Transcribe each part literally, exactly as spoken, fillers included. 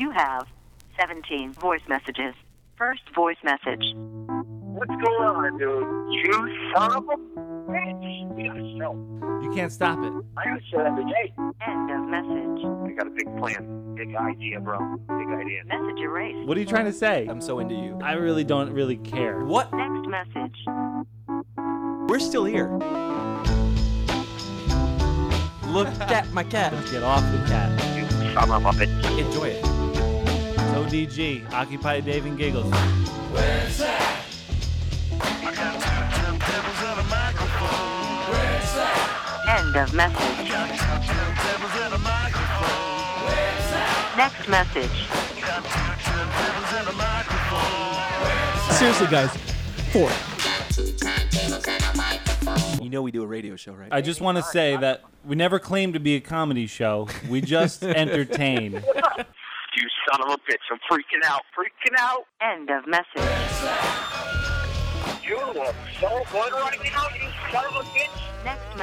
You have seventeen voice messages. First voice message. What's going on, dude? You son of a bitch. We got a show. You can't stop it. I got a show every day. End of message. I got a big plan. Big idea, bro. Big idea. Message erased. What are you trying to say? I'm so into you. I really don't really care. What? Next message. We're still here. Look at my cat. Get off the cat. You son of a bitch. Enjoy it. It's O D G, Occupy Dave and Giggles. Where's that? I got two turntables and a microphone. Where's that? End of message. Got two turntables and a microphone. Where's that? Next message. Got two turntables and a microphone. Where's that? Seriously, guys. Four. You know we do a radio show, right? I just want to say that we never claimed to be a comedy show. We just entertain. You son of a bitch. I'm freaking out. Freaking out. End of message. You look so good right now, you son of a bitch. Next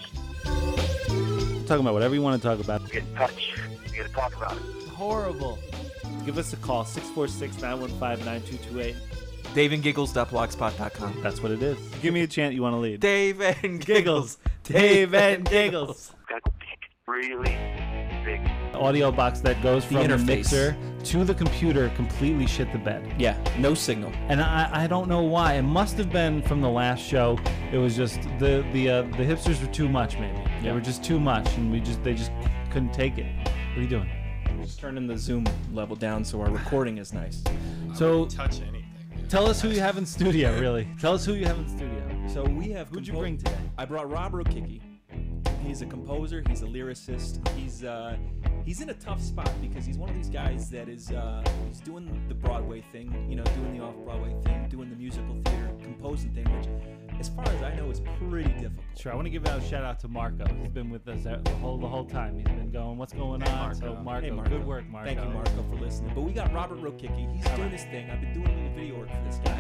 message. Talking about whatever you want to talk about. Get in touch. We gotta talk about it. Horrible. Give us a call, six four six, nine one five, nine two two eight. Dave and Giggles dot blogspot dot com. That's what it is. Give me a chant you want to lead. Dave and Giggles. Dave and Giggles. Gotta go big. Really big. Audio box that goes The from the, interface. mixer to the computer completely shit the bed. Yeah, no signal. And I, I don't know why. It must have been from the last show. It was just the the uh, the hipsters were too much, maybe. They Yeah. were just too much, and we just they just couldn't take it. What are you doing? Just turning the Zoom level down so our recording is nice. So touch anything. tell us who you have in studio. Really, tell us who you have in studio. So we have. Who'd you compo- bring today? I brought Rob Rokicki. He's a composer. He's a lyricist. He's uh, he's in a tough spot because he's one of these guys that is uh, he's doing the Broadway thing, you know, doing the off-Broadway thing, doing the musical theater, composing thing, which, as far as I know, is pretty difficult. Sure, I want to give out a shout out to Marco. He's been with us the whole the whole time. He's been going, what's going on? Marco. So Marco, Hey, Marco. good work, Marco. Thank you, Marco, for listening. But we got Robert Rokicki. He's doing his thing. I've been doing a little video work for this guy.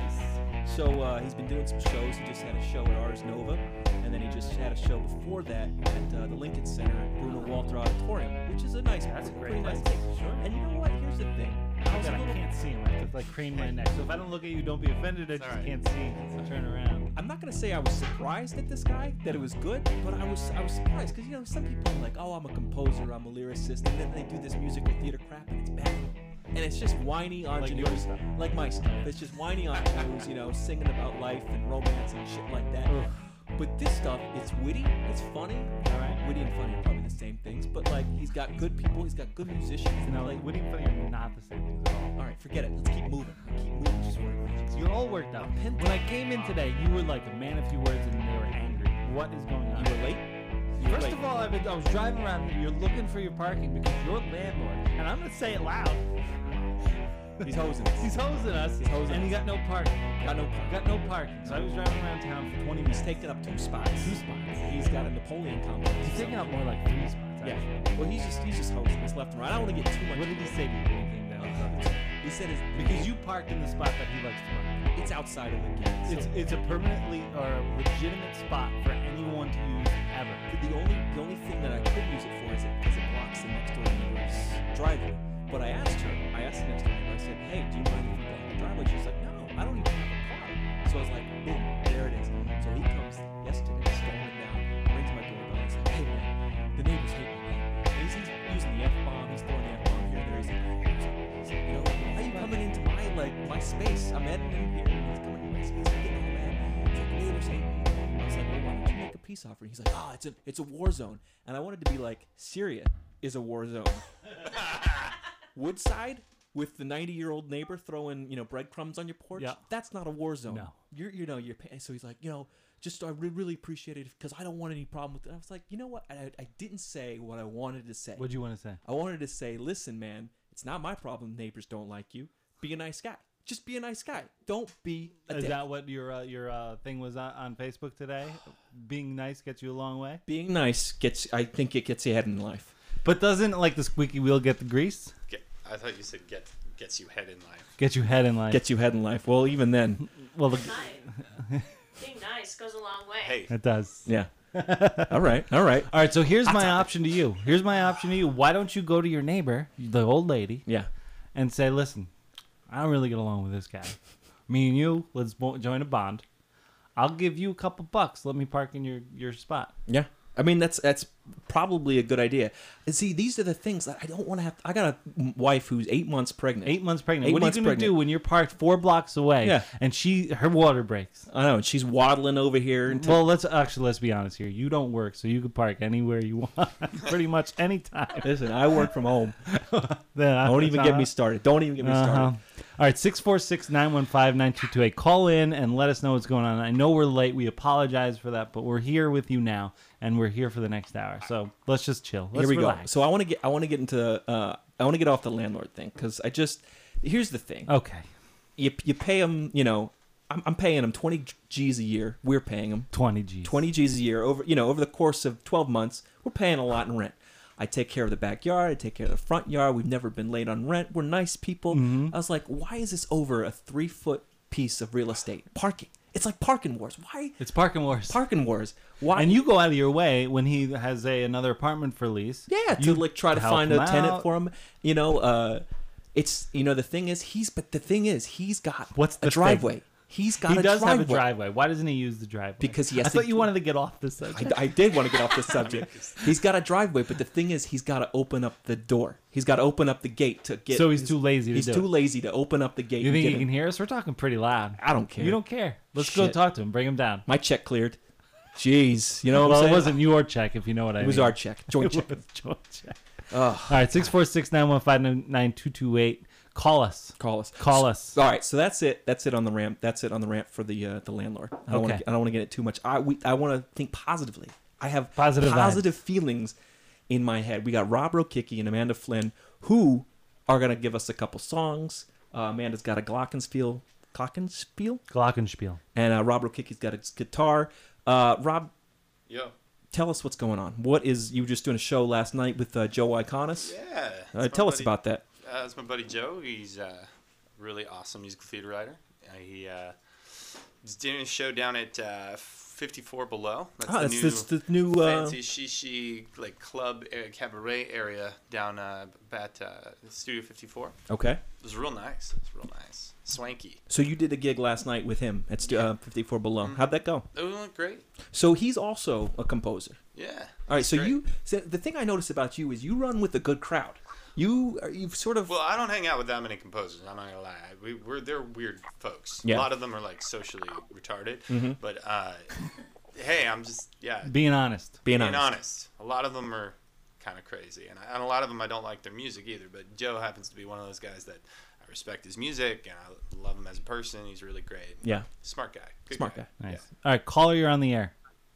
So uh, he's been doing some shows. He just had a show at Ars Nova, and then he just had a show before that at uh, the Lincoln Center at Bruno Walter Auditorium, which is a nice, That's a pretty great nice place. thing. Sure. And you know what? Here's the thing. I I, was a I little- can't see him. I have to like crane my neck. So if I don't look at you, don't be offended. I It's just all right. can't see. So turn around. I'm not gonna say I was surprised at this guy that it was good, but I was I was surprised because you know some people are like, oh, I'm a composer, I'm a lyricist, and then they do this musical theater crap and it's bad, and it's just whiny ingenuity, your stuff. like my stuff. It's just whiny ingenuities, you know, singing about life and romance and shit like that. Ugh. But this stuff, it's witty, it's funny. All right. Witty and funny are probably the same things, but like he's got good people, he's got good musicians. and No, like, like Woody and Funny are not the same things at all. all right, forget it. Let's keep moving. Keep moving. Just work. You're all worked up. When I came in today, you were like a man of few words and they were angry. What is going on? You were late. You were First late. of all, I've been, I was driving around here. You're looking for your parking because your landlord, and I'm going to say it loud, He's hosing us. he's hosing us, He's hosing and you us. got no parking. Got no parking. Got no parking. So I was driving around town for twenty minutes. He's taking up two spots. Two spots. He's got a Napoleon complex. He's taking up more like three spots. Yeah. Actually. Well, he's just he's just hosting us left and right. I don't want to get too much. What did he say to you when he came down? He said his, Because you parked in the spot that he likes to park. it's outside of the gate. It's So it's a permanently or a legitimate spot for anyone to use ever. the only the only thing that I could use it for is it because it blocks the next door neighbor's driveway. But I asked her, I asked the next door neighbor, I said, hey, do you mind if we block the driveway? She's like, no, I don't even have a car. So I was like, boom, there it is. So he comes yesterday, storming down, rings my doorbell, and he's like, hey man, the neighbors hate me, man. And he's, he's using the F bomb, he's throwing the F bomb here and there. He's like, he's like, you know, why are you coming into my like my space? I'm editing here, and he's coming into my space. I'm getting all mad. He's like, the neighbors hate me. I was like, well, why don't you make a peace offering? He's like, oh, it's a it's a war zone. And I wanted to be like, Syria is a war zone. Woodside with the ninety-year-old neighbor throwing, you know, breadcrumbs on your porch. Yeah. That's not a war zone. No. You're, you know, you're. pay- So he's like, you know, just I re- really appreciate it because I don't want any problem with it. I was like, you know what? I, I didn't say what I wanted to say. What'd you want to say? I wanted to say, listen, man, it's not my problem. Neighbors don't like you. Be a nice guy. Just be a nice guy. Don't be a Is dick. that what your uh, your uh, thing was on, on Facebook today? Being nice gets you a long way. Being nice gets. I think it gets you ahead in life. But doesn't like the squeaky wheel get the grease? Get, I thought you said get gets you head in life. Get you head in line. Gets you ahead in life. Well, even then, well, the, Nice. Being nice goes a long way. Hey, it does. yeah. all right. All right. All right. So here's my option to you. Here's my option to you. Why don't you go to your neighbor, the old lady, Yeah. and say, listen, I don't really get along with this guy. Me and you, let's bo- join a bond. I'll give you a couple bucks. Let me park in your, your spot. Yeah. I mean, that's that's probably a good idea. And see, these are the things that I don't want to have. I got a wife who's eight months pregnant. Eight months pregnant. Eight what months are you going to do when you're parked four blocks away Yeah. and she her water breaks? I know. And she's waddling over here. And Well, let's actually, let's be honest here. You don't work, so you can park anywhere you want, pretty much anytime. Listen, I work from home. Then, Don't even get me started. Don't even get me started. Uh-huh. All right, six four six, nine one five, nine two two eight. Call in and let us know what's going on. I know we're late. We apologize for that, but we're here with you now, and we're here for the next hour. So let's just chill. Let's Here we relax. go. So I want to get I want to get into uh, I want to get off the landlord thing because I just here's the thing. Okay. You you pay them. You know, I'm, I'm paying them twenty G's a year. We're paying them twenty G's. twenty G's a year over. You know, over the course of twelve months, we're paying a lot in rent. I take care of the backyard. I take care of the front yard. We've never been late on rent. We're nice people. Mm-hmm. I was like, why is this over a three foot piece of real estate? Parking. It's like parking wars. Why? It's parking wars. Parking wars. Why? And you go out of your way when he has a another apartment for lease. Yeah, to you like try to help find him a tenant out. for him. You know, uh, it's you know the thing is he's but the thing is he's got What's the a driveway. thing? He's got He a does driveway. have a driveway. Why doesn't he use the driveway? Because he has I to- thought you wanted to get off this subject. I, I did want to get off the subject. He's got a driveway, but the thing is, he's got to open up the door. He's got to open up the gate to get. So he's his- too lazy to He's do too it. lazy to open up the gate. You and think get he in. can hear us? We're talking pretty loud. I don't care. You don't care. Let's go Shit. talk to him. Bring him down. My check cleared. Jeez, you know what well, I'm saying? it wasn't your check, if you know what I mean. It was our check, joint It check. was joint check. Ugh. All right, six four six, nine one five, nine two two eight. Call us. Call us. Call us. All right, so that's it. That's it on the ramp. That's it on the ramp for the uh, the landlord. I don't Okay. want to. I don't want to get it too much. I we, I want to think positively. I have Positive positive feelings in my head. We got Rob Rokicki and Amanda Flynn who are gonna give us a couple songs. Uh, Amanda's got a glockenspiel, glockenspiel, Glockenspiel. and uh, Rob Rokicki's got his guitar. Uh, Rob, Yo. tell us what's going on. What is you were just doing a show last night with uh, Joe Iconis? Yeah. Uh, It's my tell us buddy- about that. Uh, it's my buddy Joe. He's uh, really awesome musical theater writer. Uh, he uh, is doing a show down at uh, fifty-four Below. That's Ah, the it's new this the new. Uh, fancy shishi like club uh, cabaret area down uh, at uh, Studio fifty-four. okay. It was real nice. It was real nice. Swanky. So you did a gig last night with him at stu- uh, fifty-four Below. How'd that go? It went great. So he's also a composer. Yeah. All right. it's So great. you, so the thing I noticed about you is you run with a good crowd. You, are- you've sort of. Well, I don't hang out with that many composers. I'm not gonna lie. We, we're they're weird folks. Yeah. A lot of them are like socially retarded. Mhm. But uh, hey, I'm just yeah. Being honest. being, Being honest. honest. A lot of them are kind of crazy, and, I, and a lot of them I don't like their music either. But Joe happens to be one of those guys that I respect his music, and I love him as a person. He's really great. Yeah. Smart guy. Good Smart guy. Nice. All right, caller, you're on the air.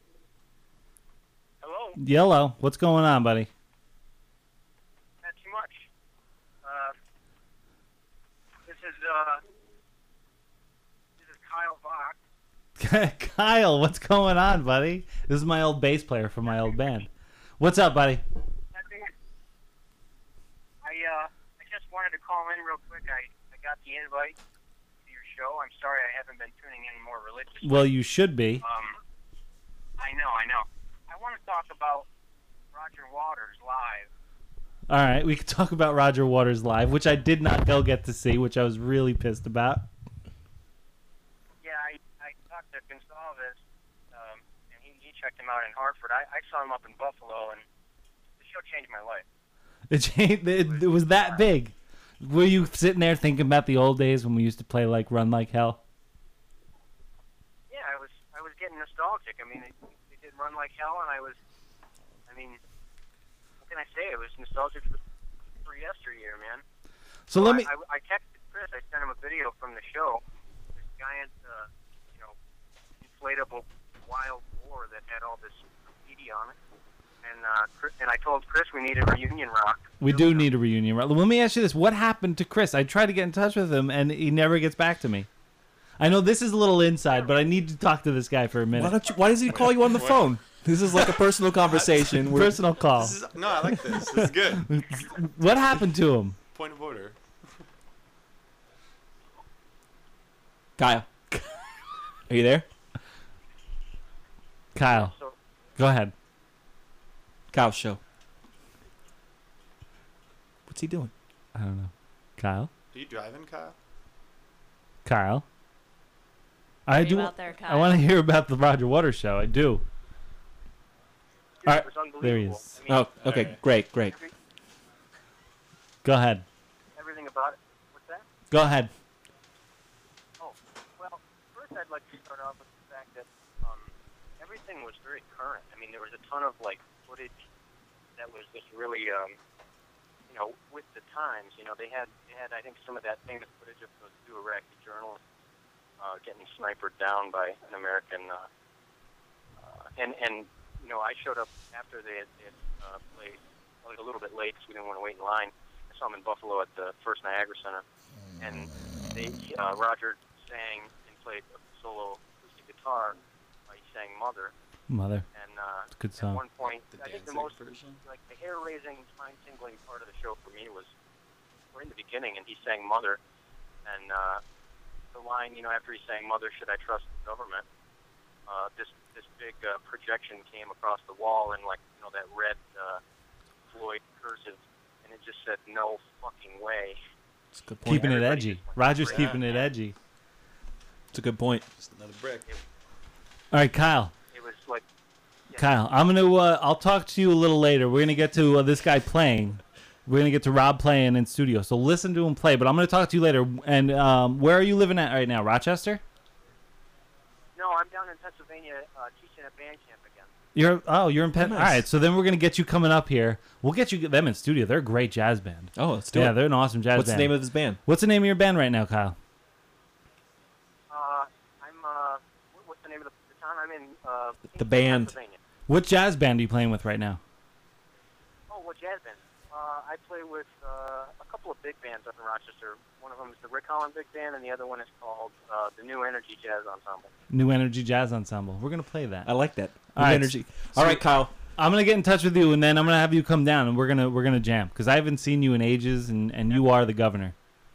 Hello? Yellow, what's going on, buddy? Not too much. Uh, this is, uh, this is Kyle Bach. Kyle, what's going on, buddy? This is my old bass player from my old band. What's up, buddy? Nothing. I, uh, I just wanted to call in real quick. I, I got the invite to your show. I'm sorry I haven't been tuning in more religiously. Well, you should be. Um, I know, I know. I want to talk about Roger Waters live. All right, we could talk about Roger Waters live, which I did not go get to see, which I was really pissed about. Yeah, I, I talked to Gonsalves, um, and he, he checked him out in Hartford. I, I saw him up in Buffalo, and the show changed my life. It, changed, it, it was that big. Were you sitting there thinking about the old days when we used to play like Run Like Hell? Yeah, I was I was getting nostalgic. I mean, they, they did Run Like Hell, and I was, I mean, what can I say? It was nostalgic for, for yesteryear, man. So let me. I, I, I texted Chris. I sent him a video from the show. This giant, uh, you know, inflatable wild boar that had all this graffiti on it. And uh, Chris, and I told Chris we needed reunion rock. We do need a reunion. Right? Let me ask you this: what happened to Chris? I tried to get in touch with him, and he never gets back to me. I know this is a little inside, but I need to talk to this guy for a minute. Why don't you? Why does he call you on the phone? This is like a personal conversation. Where, Personal call. This is, no, I like this. This is good. What happened to him? Point of order. Kyle, are you there? Kyle, So go ahead. Kyle show. What's he doing? I don't know. Kyle. Are you driving, Kyle? Kyle. I Are do. you out there, I want to Kyle? hear about the Roger Waters show. I do. Dude, All right, it was unbelievable. there he is. I mean, Oh, okay, great, great. every- Go ahead. everything about it. What's that? Go ahead. Oh, well, first I'd like to start off with the fact that um, everything was very current. I mean, there was a ton of like footage that was just really, um, you know, with the times. You know, they had they had I think some of that famous footage of those two Iraqi journalists uh, getting snipered down by an American. Uh, uh, and and you know, I showed up after they had, they had uh, played like a little bit late, so we didn't want to wait in line. I saw them in Buffalo at the First Niagara Center, and they uh, Roger sang and played a solo acoustic guitar. Uh, he sang "Mother," Mother. and uh, It's a good at song. one point, The I think the Danzig most version? like the hair-raising, spine-tingling part of the show for me was we're in the beginning, and he sang "Mother," and uh, the line, you know, after he sang "Mother, should I trust the government?" Uh, this this big uh, projection came across the wall, and like you know that red uh, Floyd cursive, and it just said "No fucking way." It's a good point. Keeping it Everybody edgy. just went Roger's crazy. keeping it edgy. It's a good point. Just another brick. All right, Kyle. It was like yeah. Kyle, I'm gonna. Uh, I'll talk to you a little later. We're gonna get to uh, this guy playing. We're gonna get to Rob playing in studio. So listen to him play. But I'm gonna talk to you later. And um, where are you living at right now? Rochester? No, I'm down in Pennsylvania uh, teaching at band camp again. You're. Oh, you're in Penn. Nice. All right. So then we're gonna get you coming up here. We'll get you them in studio. They're a great jazz band. Oh, let's do Yeah, it. they're an awesome jazz What's band. the name of this band? What's the name of your band right now, Kyle? Uh, I'm uh, what- what's the name of the, the town? I'm in uh, The band. Pennsylvania. What jazz band are you playing with right now? Oh, what jazz band? Uh, I play with uh, a couple of big bands up in Rochester. One of them is the Rick Holland Big Band, and the other one is called uh, the New Energy Jazz Ensemble. New Energy Jazz Ensemble. We're gonna play that. I like that. All Good right, energy. so- All right, Kyle. I'm gonna get in touch with you, and then I'm gonna have you come down, and we're gonna we're gonna jam because I haven't seen you in ages, and, and you are the governor.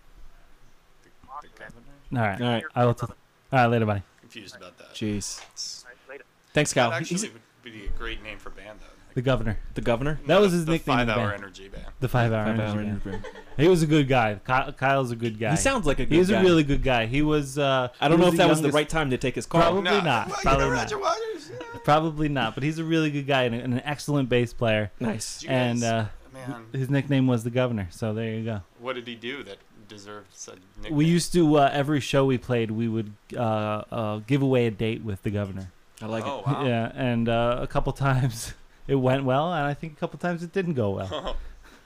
Awesome, man. All right. All right. I will. T- all right. Later, buddy. Confused about that. Jeez. It's- All right, later. Thanks, That Kyle. actually He's would be a great name for band, though. The governor. the governor. That was his the nickname in the Five-hour band. energy band. The five hour Five energy. hour band. interview. He was a good guy. Ky- Kyle's a good guy. He sounds like a good He's guy. a really good guy. He was. Uh, I don't he know if the that was the youngest- right time to take his call. Probably Nah, not. well, you Probably know not. Roger Waters? Yeah. Probably not. But he's a really good guy and, and an excellent bass player. Nice. Did you And guys- uh, man, his nickname was the governor. So there you go. what did he do that deserved such nickname? We used to uh, every show we played, we would uh, uh, give away a date with the governor. I like Oh, it. wow. Yeah, and uh, a couple times it went well, and I think a couple times it didn't go well.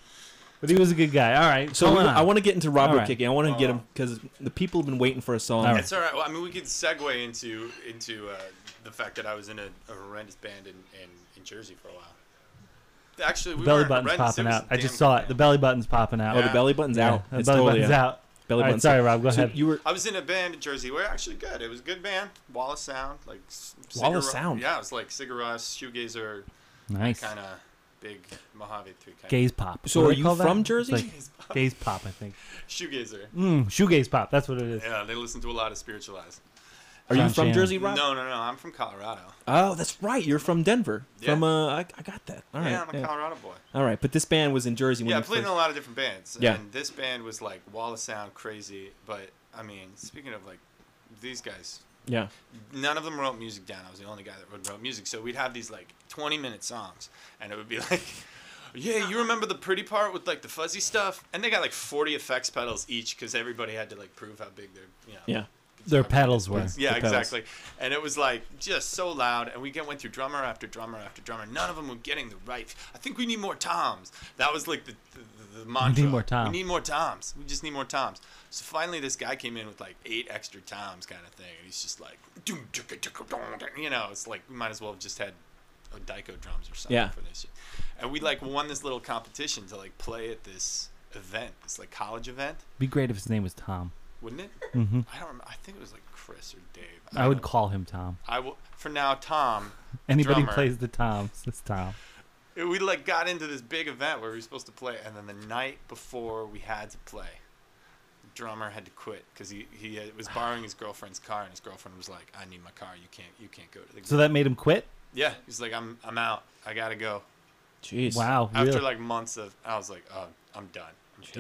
But he was a good guy. All right, So going we- on. I want to get into Robert All right. Kicking. I want to get Oh. him because the people have been waiting for a song. All right. It's all right. Well, I mean, we could segue into into uh, the fact that I was in a, a horrendous band in, in, in Jersey for a while. Actually, we The belly weren't button's horrendous. popping was out. a I damn just good saw it. band. The belly button's popping out. Oh, Yeah. the belly button's Yeah, out. the It's belly totally button's out. out. Belly All right, button's sorry, out. Rob. Go So ahead. you were I was in a band in Jersey. We were actually good. It was a good band. Wallace Sound, like s- Wallace Sigur- Sound? Yeah, it was like Sigur Rós, shoegazer, Nice. kind of big Mojave three kind Gaze pop. So What do are they you call that? from It's Jersey? like gaze pop, I think. shoegazer. Mm, shoegaze pop. That's what it is. Yeah, they listen to a lot of spiritualized. Are you John from Shannon. Jersey, Rob? No, no, no. I'm from Colorado. Oh, that's right. You're from Denver. Yeah. From uh, I, I got that. All right. yeah, I'm a yeah. Colorado boy. All right, but this band was in Jersey when Yeah, I you played in first... a lot of different bands. Yeah. And this band was like Wallace Sound crazy. But, I mean, speaking of like these guys, Yeah. none of them wrote music down. I was the only guy that wrote music. So we'd have these like twenty minute songs. And it would be like, yeah, you remember the pretty part with like the fuzzy stuff? And they got like forty effects pedals each because everybody had to like prove how big their, you know. Yeah. Their pedals were. Yeah, The pedals. exactly. And it was like just so loud, and we get, went through drummer after drummer after drummer. None of them were getting the right. I think we need more toms. That was like the the, the mantra. need more toms. We need more toms. We just need more toms. So finally, this guy came in with like eight extra toms, kind of thing, and he's just like, "Doom, chicka, chicka, dong, dong." You know, it's like we might as well have just had a Dyko drums or something Yeah. for this shit. And we like won this little competition to like play at this event, this like college event, Be great if his name was Tom. wouldn't it? Mm-hmm. I don't. Remember. I think it was like Chris or Dave. I would don't- call him Tom. I will for now. Tom. Anybody drummer. plays the Toms, it's Tom. We like got into this big event where we were supposed to play, and then the night before we had to play, the drummer had to quit because he he had, was borrowing his girlfriend's car, and his girlfriend was like, "I need my car. You can't you can't go to the." So that made him quit? yeah, he's like, "I'm I'm out. I gotta go." Jeez. Wow. After Really? like months of, I was like, "Oh, I'm done. I'm done." Jeez.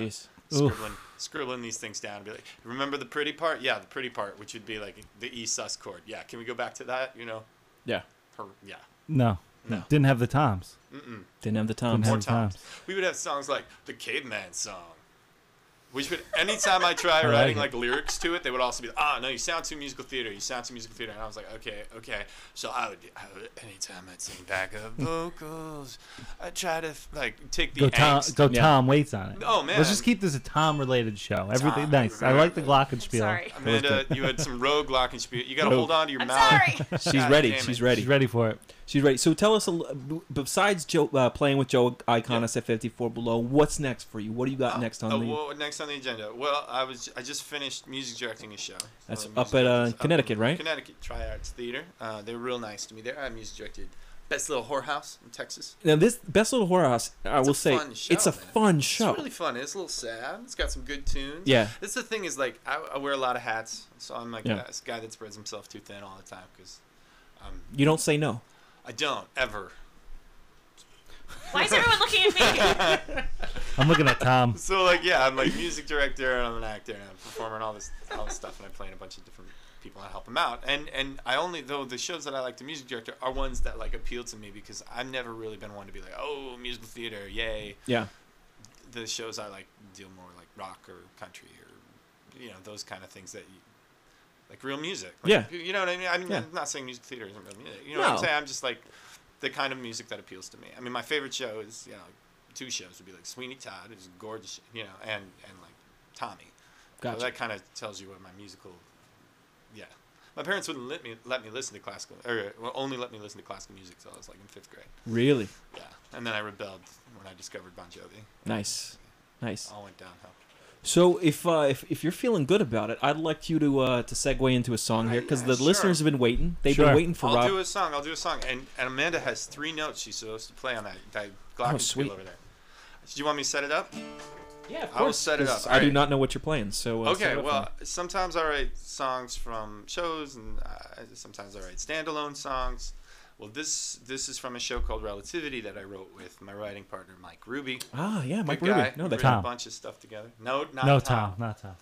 Oof. scribbling scribbling these things down and be like, remember the pretty part? Yeah, the pretty part, which would be like the E sus chord. Yeah, can we go back to that? You know, Yeah. her, yeah. No. No. Didn't have the toms. Mm-mm. Didn't have the Didn't toms. have More the times. toms. We would have songs like the Caveman song, which would anytime I try I like writing it. like lyrics to it, they would also be like, ah, no, you sound too musical theater. You sound too musical theater. And I was like, okay, okay. So I would, I would anytime I'd sing backup vocals, I'd try to like take the Go Tom. angst. Go Yeah. Tom Waits on it. Oh, man. Let's just keep this a Tom-related show. Everything Tom. nice. I like the Glockenspiel. Sorry. Amanda, you had some rogue glockenspiel. You got to Rogue. hold on to your I'm mouth. sorry. She's God ready. damn it. She's ready. She's ready for it. She's ready. So tell us, a, l- b- besides Joe, uh, playing with Joe Iconis at fifty-four Below, what's next for you? What do you got next on Oh, the... well, next on the agenda. Well, I was I just finished music directing a show. That's Uh, up music at, uh, directors up Connecticut, in right? Connecticut Tri-Arts Theater. Uh, they were real nice to me there. I music directed Best Little Whorehouse in Texas. Now, this Best Little Whorehouse, I It's will a say, fun show, it's a man. fun show. It's really fun. It's a little sad. It's got some good tunes. Yeah. That's the thing is like I, I wear a lot of hats, so I'm like Yeah. this guy that spreads himself too thin all the time because um, You don't say no. I don't ever. Why is everyone looking at me? I'm looking at Tom. So like yeah, I'm like music director and I'm an actor and I'm performing and all this all this stuff and I play in a bunch of different people and I help them out. And and I only though the shows that I like to music director are ones that like appeal to me because I've never really been one to be like, oh, musical theater, yay. Yeah. The shows I like deal more like rock or country or you know those kind of things that you, like real music. Like, Yeah. You know what I mean? I'm, Yeah. I'm not saying music theater isn't real music. You know what I'm No. saying? I'm just like the kind of music that appeals to me. I mean, my favorite show is you know two shows would be like Sweeney Todd, who's gorgeous, you know, and and like Tommy. Gotcha. So that kind of tells you what my musical. Yeah. My parents wouldn't let me let me listen to classical, or well, only let me listen to classical music until I was like in fifth grade. Really? Yeah, and then I rebelled when I discovered Bon Jovi. Nice. Nice. All went downhill. So if uh, if if you're feeling good about it, I'd like you to uh, to segue into a song here because Yeah, the sure. listeners have been waiting. They've Sure. been waiting for I'll Rob. do a song. I'll do a song. And, and Amanda has three notes she's supposed to play on that, that glockenspiel Oh, sweet. over there. Do you want me to set it up? Yeah, of I will set it 'cause up. I do Alright. not know what you're playing, so uh, set Okay, it up for well, me. sometimes I write songs from shows, and uh, sometimes I write standalone songs. Well, this this is from a show called Relativity that I wrote with my writing partner, Mike Ruby. Ah, yeah, Mike Good Ruby. guy. No, We've that's written Tom. a bunch of stuff together. No, not No, Tom. Tom. Not Tom.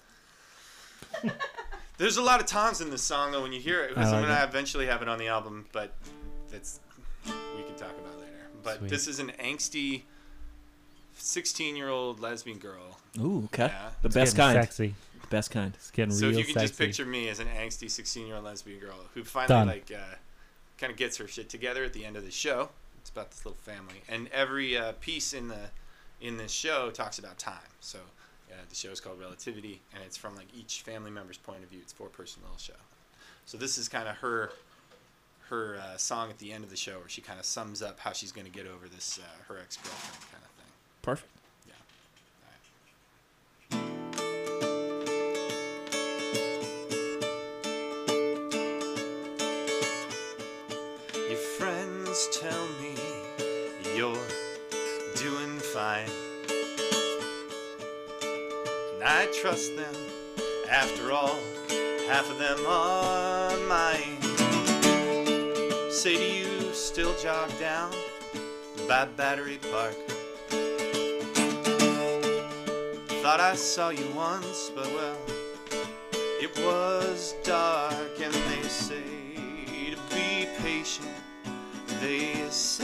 There's a lot of Toms in this song, though, when you hear it. Because I I'm like going to it. eventually have it on the album, but that's we can talk about later. But Sweet. this is an angsty sixteen-year-old lesbian girl. Ooh, okay. Yeah. The It's best getting kind. Sexy. Best kind. It's getting So real if you can sexy. just picture me as an angsty sixteen-year-old lesbian girl who finally Done. like uh, kind of gets her shit together at the end of the show. It's about this little family, and every uh, piece in the in this show talks about time. So uh, the show is called Relativity, and it's from like each family member's point of view. It's a four-person little show. So this is kind of her her uh, song at the end of the show, where she kind of sums up how she's going to get over this uh, her ex-girlfriend kind of thing. Perfect. Yeah. All right. Your friends tell me you're doing fine, and I trust them. After all, half of them are mine. Say, do you still jog down by Battery Park? Thought I saw you once, but well, it was dark. And they say to be patient, they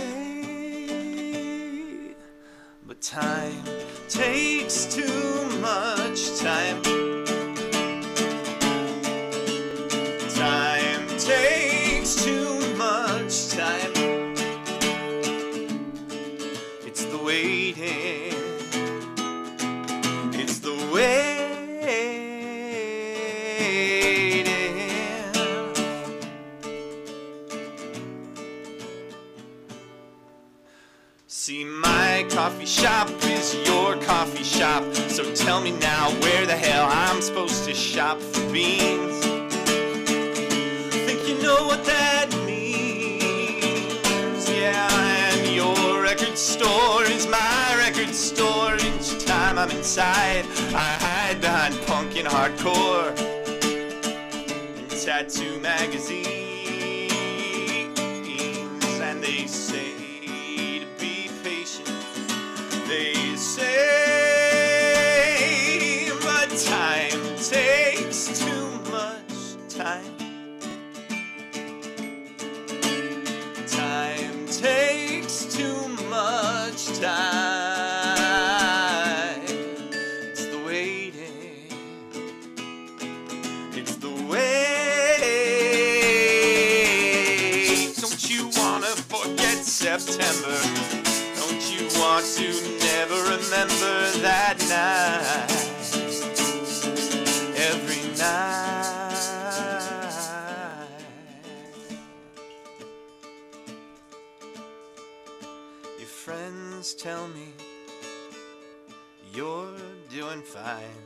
say, but time takes too much time. Time takes too much time. It's the waiting. It's the waiting. See, my coffee shop is your coffee shop. So tell me now where the hell I'm supposed to shop for beans. Think you know what that means? Yeah, and your record store is my record store. Each time I'm inside, I hide behind punk and hardcore and tattoo magazines. And they say to be patient. They say want to never remember that night. Every night. Your friends tell me you're doing fine.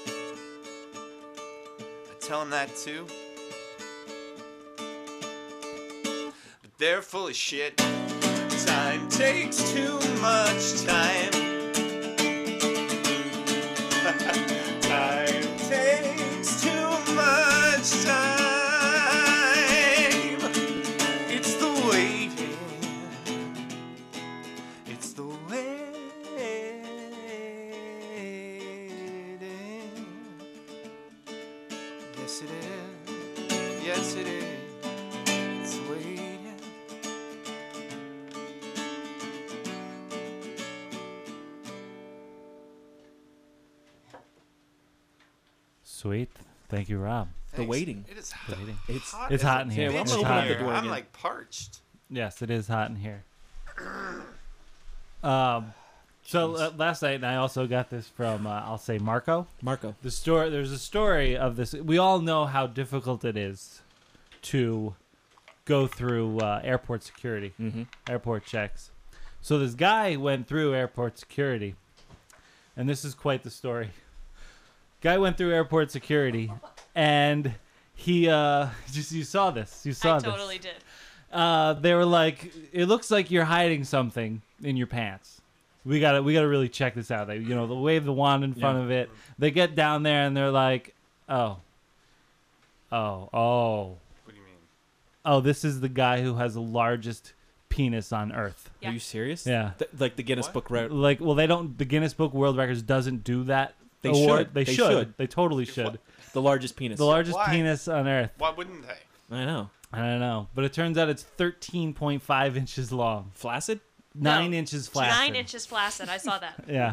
I tell them that too. But they're full of shit. Time takes too much time. Time takes too much time. It's the waiting. It's the waiting. Yes, it is. Yes, it is. It's waiting. Sweet. Thank you, Rob. The Thanks. waiting. It is The waiting. It's hot. It's as hot a in here. Yeah, well, I'm It's gonna hot open in up the here. door I'm again. like parched. Yes, it is hot in here. Um, so uh, last night, and I also got this from, uh, I'll say Marco. Marco. The story. There's a story of this. We all know how difficult it is to go through uh, airport security, Mm-hmm. airport checks. So this guy went through airport security, and this is quite the story. Guy went through airport security, and he uh, just you saw this. You saw I this. totally did. Uh, they were like, "It looks like you're hiding something in your pants. We gotta, we gotta really check this out." They, you know, they wave the wand in front Yeah. of it. They get down there and they're like, "Oh, oh, oh, What do you mean? oh! This is the guy who has the largest penis on Earth." Yeah. Are you serious? Yeah. Th- like the Guinness What? Book record. Like, well, they don't. The Guinness Book World Records doesn't do that. They award. should. They, They should. should. They totally If should. what- The largest penis. The largest Why? penis on Earth. Why wouldn't they? I know. I don't know, but it turns out it's thirteen point five inches long, Flaccid? nine No. inches flaccid. Nine inches flaccid. I saw that. Yeah,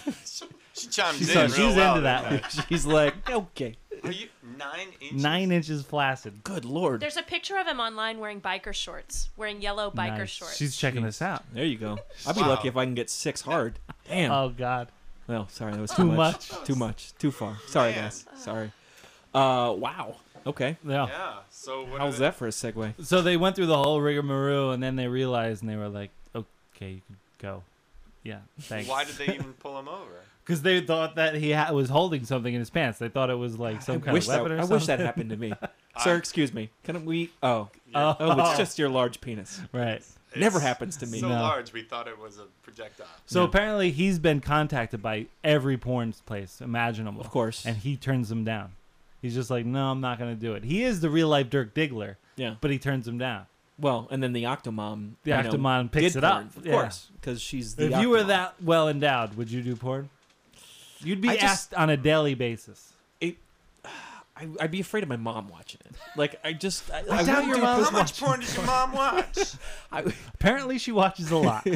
She chimes she's, in so, real she's well into that. night. She's like, okay. Are you nine inches? Nine inches flaccid. Good lord. There's a picture of him online wearing biker shorts, wearing yellow biker Nice. shorts. She's checking Jeez. this out. There you go. I'd be Wow. lucky if I can get six hard. Damn. Oh God. Well, sorry, that was Too too much. much. Too much. Too far. Sorry, Man. guys. Sorry. Uh, wow. Okay. Yeah. Yeah. So what? How's are that for a segue? So they went through the whole rigmarole, and then they realized, and they were like, "Okay, you can go." Yeah, They, thanks. why did they even pull him over? Because they thought that he ha- was holding something in his pants. They thought it was like some I kind wish of weapon that, or I something. wish that happened to me. Sir, excuse me. Can we? Oh, Oh, oh, it's just your large penis. right. Never It's happens to me. So No. large, we thought it was a projectile. So Yeah. apparently he's been contacted by every porn place imaginable. Of course. And he turns them down. He's just like, no, I'm not going to do it. He is the real life Dirk Diggler, Yeah. but he turns them down. Well, and then the Octomom. The you know, Octomom picks did it up, porn, Of yeah. course, because she's the. If you were Octomom. that well endowed, would you do porn? You'd be I just- asked on a daily basis. It, I, I'd be afraid of my mom watching it. Like I just. I, I I doubt wouldn't your do mom- it How because much porn does your mom watch? I, Apparently, she watches a lot.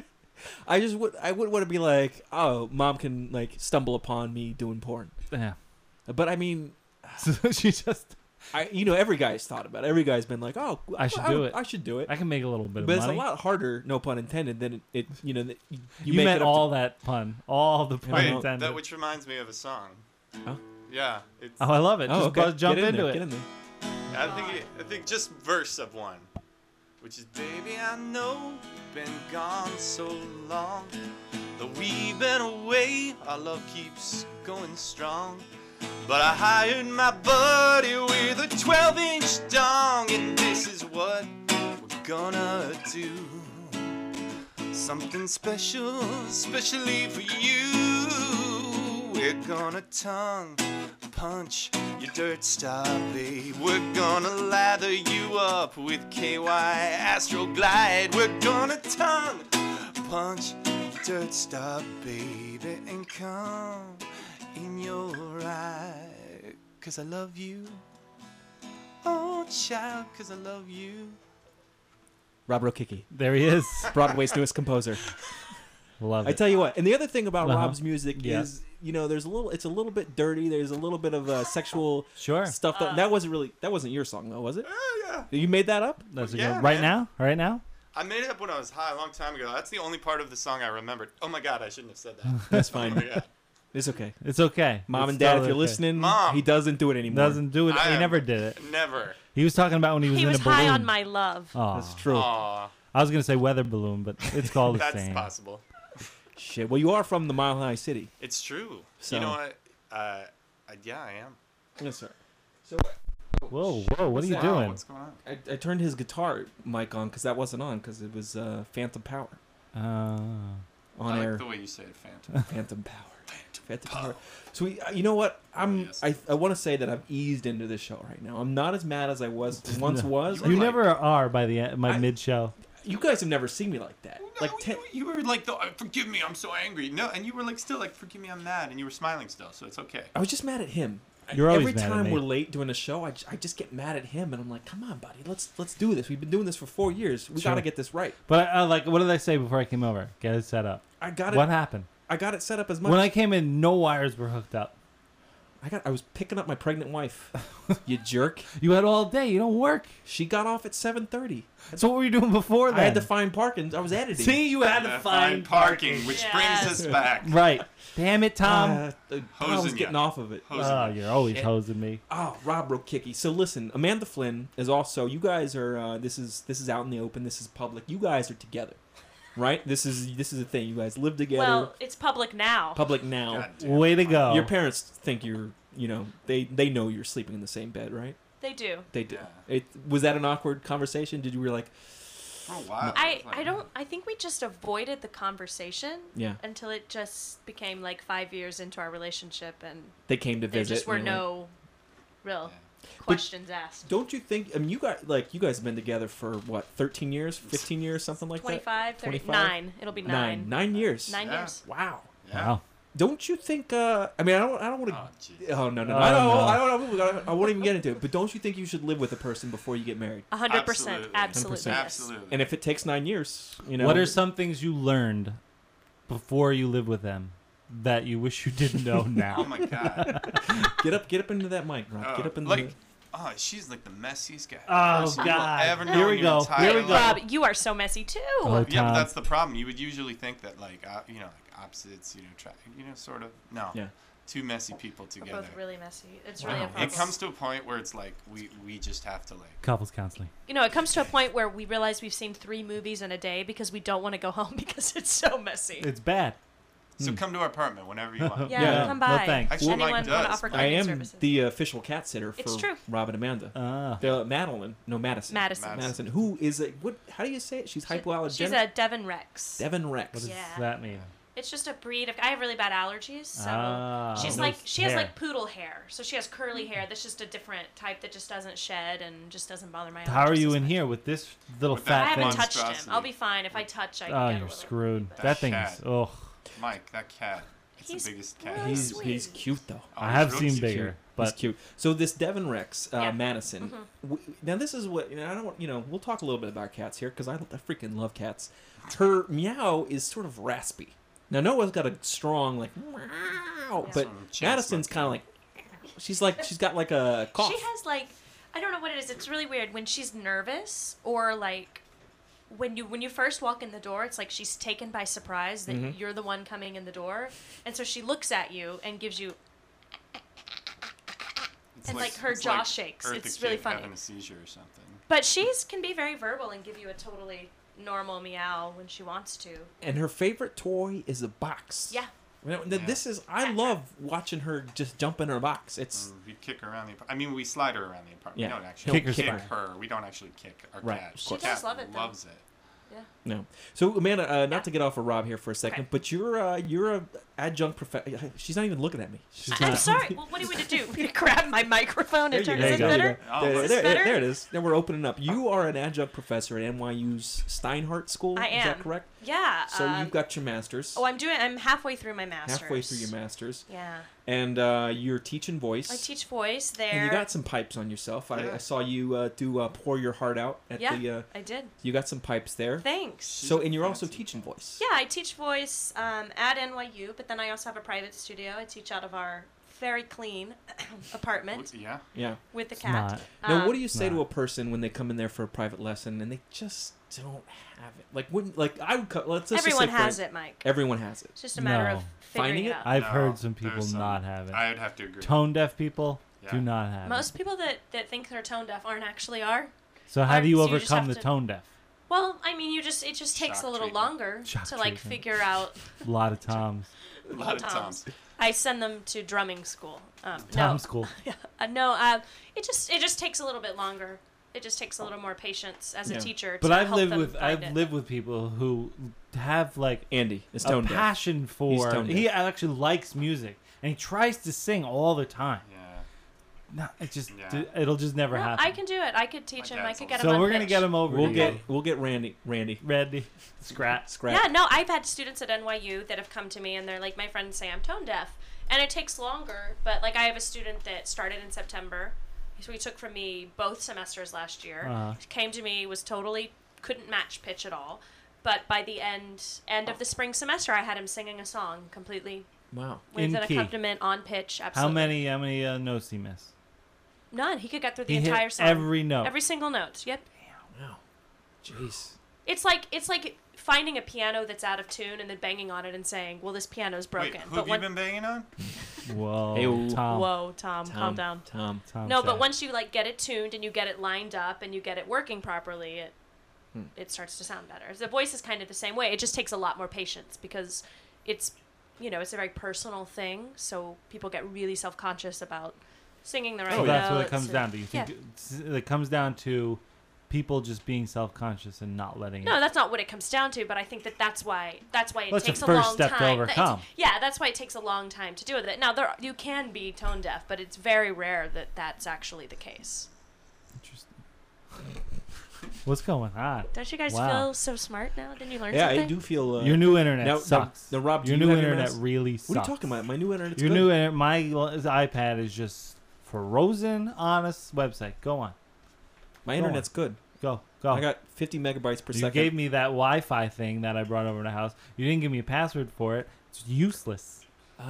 I just would. I wouldn't want to be like, oh, mom can like stumble upon me doing porn. yeah. But I mean, So she just, I you know every guy's thought about it. Every guy's been like, oh, I should do it. I should do it. I can make a little bit of But it's money. a lot harder, no pun intended, than it. it you know, that you, You, make meant it up all to, that pun, all the pun Wait, intended. that which reminds me of a song. Oh. Yeah, it's. oh, I love it. Oh, Just okay. buzz, jump Get in into there, it. Get in there. I think it, I think just verse of one, which is baby I know been gone so long, though we've been away, our love keeps going strong. But I hired my buddy with a twelve inch dong, and this is what we're gonna do. Something special, especially for you. We're gonna tongue punch your dirt star, babe. We're gonna lather you up with K Y Astroglide. We're gonna tongue punch your dirt star, baby, and come in your eye. Cause I love you. Oh, child, cause I love you. Rob Rokicki, There he is. Broadway's newest composer. Love I it. tell you what, and the other thing about Uh-huh. Rob's music Yeah. is, you know, there's a little, it's a little bit dirty. There's a little bit of uh, sexual Sure. stuff. That, that wasn't really, that wasn't your song though, was it? Oh, yeah. You made that up? That's a Yeah, good. Right man. now? Right now? I made it up when I was high a long time ago. That's the only part of the song I remembered. Oh my god, I shouldn't have said that. That's Oh fine. my god. It's okay. It's okay. Mom It's and Dad, if totally you're okay. listening, Mom. he doesn't do it anymore. Doesn't do it. I He am- never did it. Never. He was talking about when he was He in was a balloon. high on my love. Aw. That's true. Aw, I was gonna say weather balloon, but it's called the that's same. possible. Shit. Well, you are from the Mile High City. It's true. So- You know what? Uh, I, yeah, I am. Yes, sir. So Whoa, whoa! What are you Wow, doing? What's going on? I, I turned his guitar mic on because that wasn't on because it was uh, Phantom Power Uh, on I air. like the way you say it, Phantom. Phantom Power. Phantom Power. So we, uh, you know what? I'm. Oh, yes. I, I want to say that I've eased into this show right now. I'm not as mad as I was once No. was. you like- never are by the end, my I- mid show. You guys have never seen me like that. Like No, ten, you, you were like, the, uh, forgive me, I'm so angry. No, and you were like, still like, forgive me, I'm mad, and you were smiling still, so it's okay. I was just mad at him. You're always Every mad at time me. we're late doing a show, I, j- I just get mad at him, and I'm like, "Come on, buddy, let's let's do this. We've been doing this for four years. We Sure. got to get this right." But uh, like, what did I say before I came over? Get it set up. I got it. What happened? I got it set up as much. When I came in, no wires were hooked up. I got, I was picking up my pregnant wife. You jerk. You had all day. You don't work. She got off at seven thirty. So what were you doing before that? I had to find parking. I was editing. See, you had to Uh, find parking, which Yes. brings us back. Right. Damn it, Tom. Uh, uh, I was Hosing getting ya. off of it. Hosing oh, ya. you're always Shit. hosing me. Oh, Rob Rokicky. So listen, Amanda Flynn is also. You guys are. Uh, this is this is out in the open. This is public. You guys are together, right? This is this is the thing. You guys live together. Well, it's public now. public now. God damn. Way to go. Your parents think you're. You know, they they know you're sleeping in the same bed, right? They do. They do. Yeah. It, was that an awkward conversation? Did you were like, For a while. I, it was like- I don't I think we just avoided the conversation yeah? until it just became like five years into our relationship and They came to there visit. just were and you're like- no real questions asked. Don't you think? I mean, you guys like you guys have been together for what, thirteen years, fifteen years, something like twenty-five, that. thirty, twenty-five? nine. It'll be Nine. nine. Nine years. Nine Yeah. years. Wow. Yeah. Wow. Don't you think? Uh, I mean, I don't. I don't want Oh, to. jeez. Oh, no, no, Oh, I don't. no. I don't know. I won't even get into it. But don't you think you should live with a person before you get married? A hundred percent. Absolutely. Absolutely. yes. Absolutely. And if it takes nine years, you know. What are some things you learned before you live with them that you wish you didn't know Oh now? my god. Get up. Get up into that mic, Rob. Oh, Get up in like, the. oh, she's like the messiest guy. Oh, person you will God. Ever know Here in we your go. entire Here we go. life. Rob, you are so messy too. Oh, Yeah, but Tom. that's the problem. You would usually think that like uh, you know like opposites, you know, try, you know, sort of. No. Yeah. Two messy people We're together. both really messy. It's Wow. really a It problem. It comes to a point where it's like we we just have to like. Couples counseling. you know, it comes to a point where we realize we've seen three movies in a day because we don't want to go home because it's so messy. It's bad. So come to our apartment whenever you want. yeah, Yeah. come No by. thanks. Actually, Anyone Mike want to does. offer I cleaning am services? the official cat sitter for It's true. Rob and Amanda. Ah. Uh, Madeline, no Madison. Madison. Madison. Madison, who is a what? How do you say it? She's hypoallergenic. She's a Devon Rex. Devon Rex. What does Yeah. that mean? It's just a breed of. I have really bad allergies, so Ah. she's No like she has hair. like poodle hair. So she has curly hair. That's just a different type that just doesn't shed and just doesn't bother my. How are allergies you as in much. here with this little With I fat haven't thing? touched him. Monstrosity. I'll be fine if I touch. I Oh, get a you're little- screwed. That That thing cat. is. Oh, Mike, that cat. It's He's the biggest cat. really He's sweet. he's cute though. Oh, I he's have really seen cute. bigger, He's but cute. So this Devon Rex, uh, Yeah. Madison. Mm-hmm. W- now this is what you know, I don't. want- You know, we'll talk a little bit about cats here because I, I freaking love cats. Her meow is sort of raspy. Now Noah's got a strong like meow, but Some chance Madison's monkey. kind of like she's like she's got like a cough. She has like I don't know what it is. It's really weird when she's nervous or like when you when you first walk in the door. It's like she's taken by surprise that Mhm. you're the one coming in the door, and so she looks at you and gives you. It's and, like, her it's jaw shakes. Eartha It's really Kitt funny. Having a seizure or something. But she's can be very verbal and give you a totally normal meow when she wants to. And her favorite toy is a box. Yeah. You know, th- This is I love watching her just jump in her box. It's We kick her around the apartment. I mean, we slide her around the apartment. Yeah. We don't actually Kick her kick slide. her. We don't actually kick our Right, cat. of She course. does Cat love it, though. loves it. no. So Amanda, uh, not Yeah. to get off of Rob here for a second, Okay. but you're uh, you're a adjunct professor. She's not even looking at me. She's I- I'm not. sorry. Well, what do we need to do? We grab my microphone and There turn you it go. in There you better. go. Oh, There, is this there- better? there it is. Then we're opening up. You are an adjunct professor at N Y U's Steinhardt School. I Is that am. correct? Yeah. So um, you've got your master's. Oh, I'm doing. I'm halfway through my master's. halfway through your master's, Yeah. and uh, you're teaching voice. I teach voice there. And you got some pipes on yourself. I, Yeah. I saw you uh, do uh, pour your heart out at Yeah, the. Uh, I did. you got some pipes there. Thanks. So and you're also Fancy. teaching voice. Yeah, I teach voice um, at N Y U, but then I also have a private studio. I teach out of our very clean apartment Yeah. Yeah. with the It's cat. not. Now, Um, what do you say to Nah. a person when they come in there for a private lesson and they just don't have it? Like, wouldn't like I would. Co- let's let's Everyone just say for- has it, Mike. Everyone has it. It's just a matter No. of figuring Finding it it? out. I've No, heard some people there's some- not have it. I would have to agree. Tone deaf people Yeah. do not have Most it. people that, that think they're tone deaf aren't actually are. So how do you aren't- so you just overcome have the to- tone deaf? Well, I mean, you just it just takes Shock a little treatment. longer Shock to like treatment. figure out. A lot of toms. A lot of Toms. times. I send them to drumming school. Um, Tom no, school. uh, no. Uh, it just it just takes a little bit longer. It just takes a little more patience as Yeah. a teacher. But to I've help lived them with find I've it. lived with people who have like Andy is a tone deaf. passion for. tone He deaf. actually likes music and he tries to sing all the time. Yeah. No, it just Yeah. it'll just never Well, happen. I can do it. I could teach My him. I dad's could also- get him so on we're gonna pitch. get him over. We'll to get you. we'll get Randy Randy Randy, Scrat. Scrap. Yeah, no, I've had students at N Y U that have come to me and they're like, my friends say I'm tone deaf. And it takes longer, but like I have a student that started in September. So he took from me both semesters last year. Uh-huh. Came to me, was totally, couldn't match pitch at all. But by the end end of the spring semester, I had him singing a song completely Wow. with In an key. accompaniment on pitch. How Absolutely. many how many uh, notes he miss? None. He could get through the He hit entire song. every note. Every single note. Yep. Wow. Jeez. It's like it's like finding a piano that's out of tune and then banging on it and saying, "Well, this piano's broken." Wait, who but have you when, been banging on? Whoa, Hey-o. Tom. whoa, Tom, Tom, calm down. Tom. Tom No, said. but once you like get it tuned and you get it lined up and you get it working properly, it Hmm. it starts to sound better. The voice is kind of the same way. It just takes a lot more patience because it's you know it's a very personal thing. So people get really self conscious about singing the right So notes. that's what it comes and- down to. You think Yeah. it's- it comes down to people just being self-conscious and not letting No, it. that's not what it comes down to. But I think that that's why that's why it Well, it's the takes a first long step to time. That- it's- overcome. Yeah, that's why it takes a long time to do it. Now there you can be tone deaf, but it's very rare that that's actually the case. Interesting. What's going on? Don't you guys Wow. feel so smart now? Didn't you learn Yeah, something? I do feel. Uh, Your new internet now, now, sucks. now, Rob, do your you new have your internet mass- really sucks. What are you talking about? My new internet's Your good. new internet, my iPad is just frozen on a s- website. Go on, My Go internet's good. go, go. I got fifty megabytes per you second. gave me that Wi-Fi thing that I brought over to the house. You didn't give me a password for it. It's useless.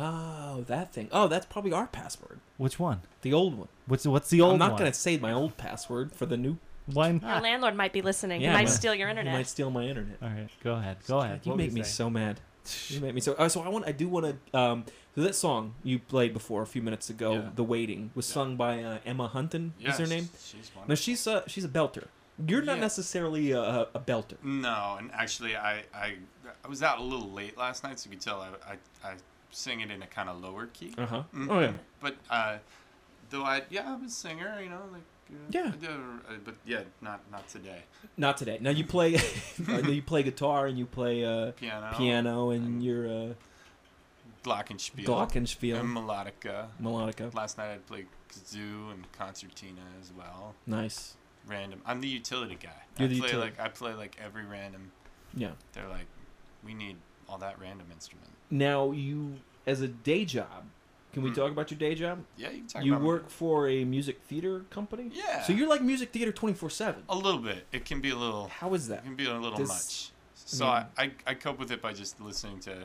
Oh, that thing. Oh, that's probably our password. Which one? The old one. What's what's the old I'm not one? gonna say my old password for the new. Why Your not? landlord might be listening. Yeah, he might but- steal your You internet. might steal my internet. All right, go ahead. Go ahead. You What make we me say? so mad. You make me so. Uh, so I want. I do want to. Um, so that song you played before a few minutes ago, Yeah. "The Waiting," was Yeah. sung by uh, Emma Hunton. Yeah, is her name? She's, she's Now wonderful. she's a she's a belter. You're not Yeah. necessarily a, a a belter. No, and actually, I, I I was out a little late last night, so you could tell I I, I sing it in a kind of lower key. Uh huh. Mhm. Oh yeah. But uh, though I yeah I'm a singer, you know, like uh, Yeah. I do, uh, but yeah, not not today. Not today. Now you play. uh, you play guitar and you play uh, Piano, piano and and you're uh, glockenspiel, glockenspiel, and melodica. melodica. Last night I played kazoo and concertina as well. Nice. Random. I'm the utility guy. You're I the play utility. like I play like every random. Yeah. They're like, we need all that random instrument. Now you, as a day job, can we Hmm. talk about your day job? Yeah, you can talk You about work for a music theater company. Yeah. So you're like music theater twenty-four seven. a little bit. It can be a little. How is that? It can be a little Does- much. So mean- I, I, I cope with it by just listening to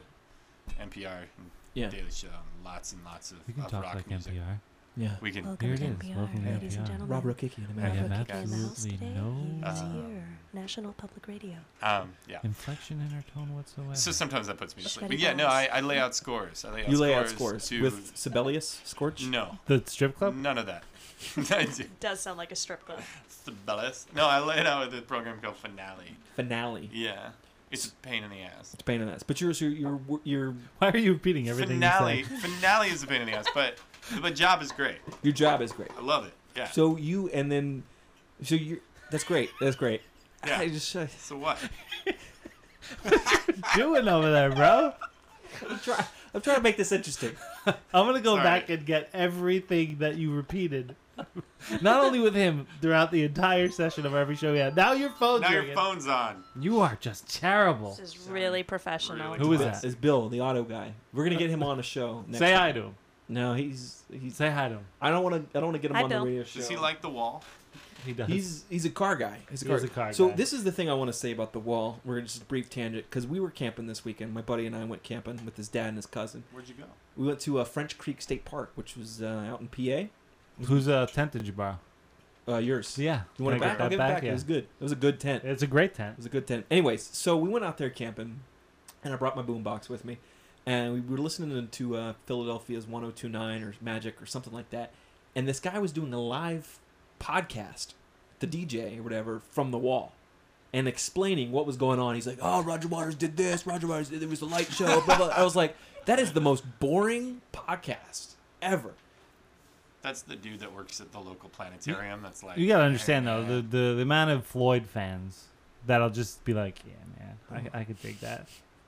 N P R and Yeah. Daily Show and lots and lots of, We can of talk rock like music. N P R. Yeah. We can. Welcome Here to it is. N P R, Welcome to ladies and N P R. gentlemen. Rob Rokicki and I Amanda. have Kicking in the house absolutely today. no He's Uh, here. National Public Radio. Um, yeah. inflection in her tone whatsoever. So sometimes that puts me to sleep. Sweaty But yeah, no, balls. I, I lay out scores. I lay out You scores lay out scores to, with Sibelius Scorch. No, the strip club. none of that. I do. Does sound like a strip club. Sibelius. No, I lay it out with a program called Finale. Finale. Yeah. It's a pain in the ass. It's a pain in the ass. But you're so you're you're, you're Why are you repeating everything Finale. you say? Finale is a pain in the ass, but the job is great. your job is great. I love it. Yeah. So you and then so you that's great. That's great. Yeah. I just uh, So what? Doing over there, bro? I'm trying I'm trying to make this interesting. I'm gonna go Sorry. back and get everything that you repeated. Not only with him throughout the entire session of every show we had. Now your phone's Now your ringing. phone's on. You are just terrible. This is really professional. Really Who is It's- that? It's Bill, the auto guy. We're gonna get him on a show. Next Say time. hi to him. No, he's he's. Say hi to him. I don't want to. I don't want to get him Hi, on Bill. the radio show. Does he like the wall? He does. He's he's a car guy. He's a He car, is a car so guy. this is the thing I want to say about the wall. We're just a brief tangent because we were camping this weekend. My buddy and I went camping with his dad and his cousin. Where'd you go? We went to uh, French Creek State Park, which was uh, out in P A. Whose uh, tent did you borrow? Uh, yours. Yeah. You want it Can I back? get I'll that give it back. Yeah. It was good. It was a good tent. It's a great It tent. was a good tent. Anyways, so we went out there camping, and I brought my boombox with me, and we were listening to uh, Philadelphia's one oh two point nine or Magic or something like that, and this guy was doing a live podcast, the D J or whatever, from the wall, and explaining what was going on. He's like, "Oh, Roger Waters did this. Roger Waters did, there was a light show." Blah, blah. I was like, "That is the most boring podcast ever." That's the dude that works at the local planetarium. That's like You gotta understand though, Yeah. the, the the amount of Floyd fans that'll just be like, yeah, man, I I could dig that.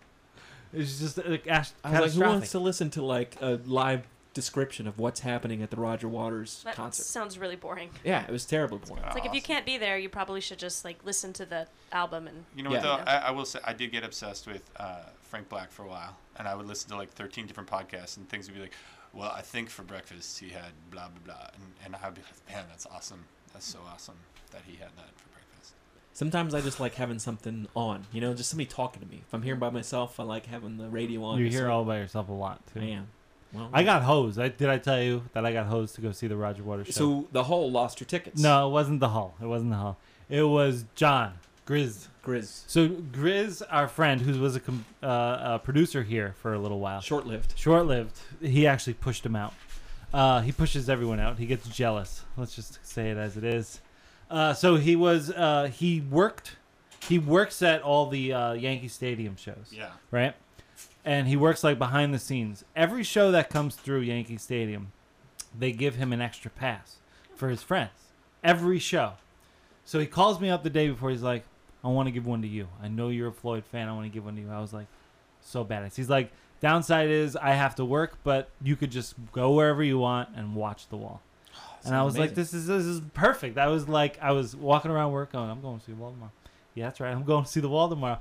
It's just like ash- I was like, "Who catastrophic. wants to listen to like a live description of what's happening at the Roger Waters That concert?" sounds really boring. Yeah, it was terribly boring. It's like if you Awesome. can't be there, you probably should just like listen to the album and. You know Yeah. what though? Yeah. I, I will say I did get obsessed with uh, Frank Black for a while, and I would listen to like thirteen different podcasts, and things would be like, "Well, I think for breakfast he had blah blah blah," and, and I'd be like, "Man, that's awesome. That's so awesome that he had that for breakfast." Sometimes I just like having something on, you know, just somebody talking to me. If I'm here by myself, I like having the radio on. You're just here so- all by yourself a lot too. I am. Well, I got hosed. I, did I tell you that I got hosed to go see the Roger Waters show? So the Hull lost your tickets. No, it wasn't the Hull. It wasn't the Hull. It was John Grizz. Grizz. So Grizz, our friend, who was a, com- uh, a producer here for a little while, Short lived. short-lived. He actually pushed him out. Uh, he pushes everyone out. He gets jealous. Let's just say it as it is. Uh, so he was. Uh, he worked. He works at all the uh, Yankee Stadium shows. Yeah. Right. And he works like behind the scenes. Every show that comes through Yankee Stadium, they give him an extra pass for his friends. Every show. So he calls me up the day before. He's like, I want to give one to you. I know you're a Floyd fan. I want to give one to you. I was like, so badass. He's like, downside is I have to work, but you could just go wherever you want and watch the wall. And I was like, amazing. this is this is perfect. I was like, I was walking around work going, I'm going to see the wall tomorrow. Yeah, that's right. I'm going to see the wall tomorrow.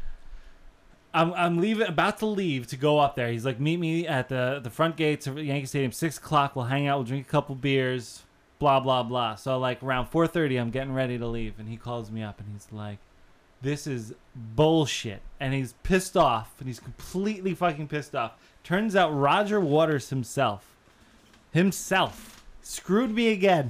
I'm I'm leaving, about to leave to go up there. He's like, meet me at the the front gates of Yankee Stadium, six o'clock. We'll hang out. We'll drink a couple beers. Blah blah blah. So like around four thirty, I'm getting ready to leave, and he calls me up and he's like, "This is bullshit," and he's pissed off, and he's completely fucking pissed off. Turns out Roger Waters himself, himself, screwed me again.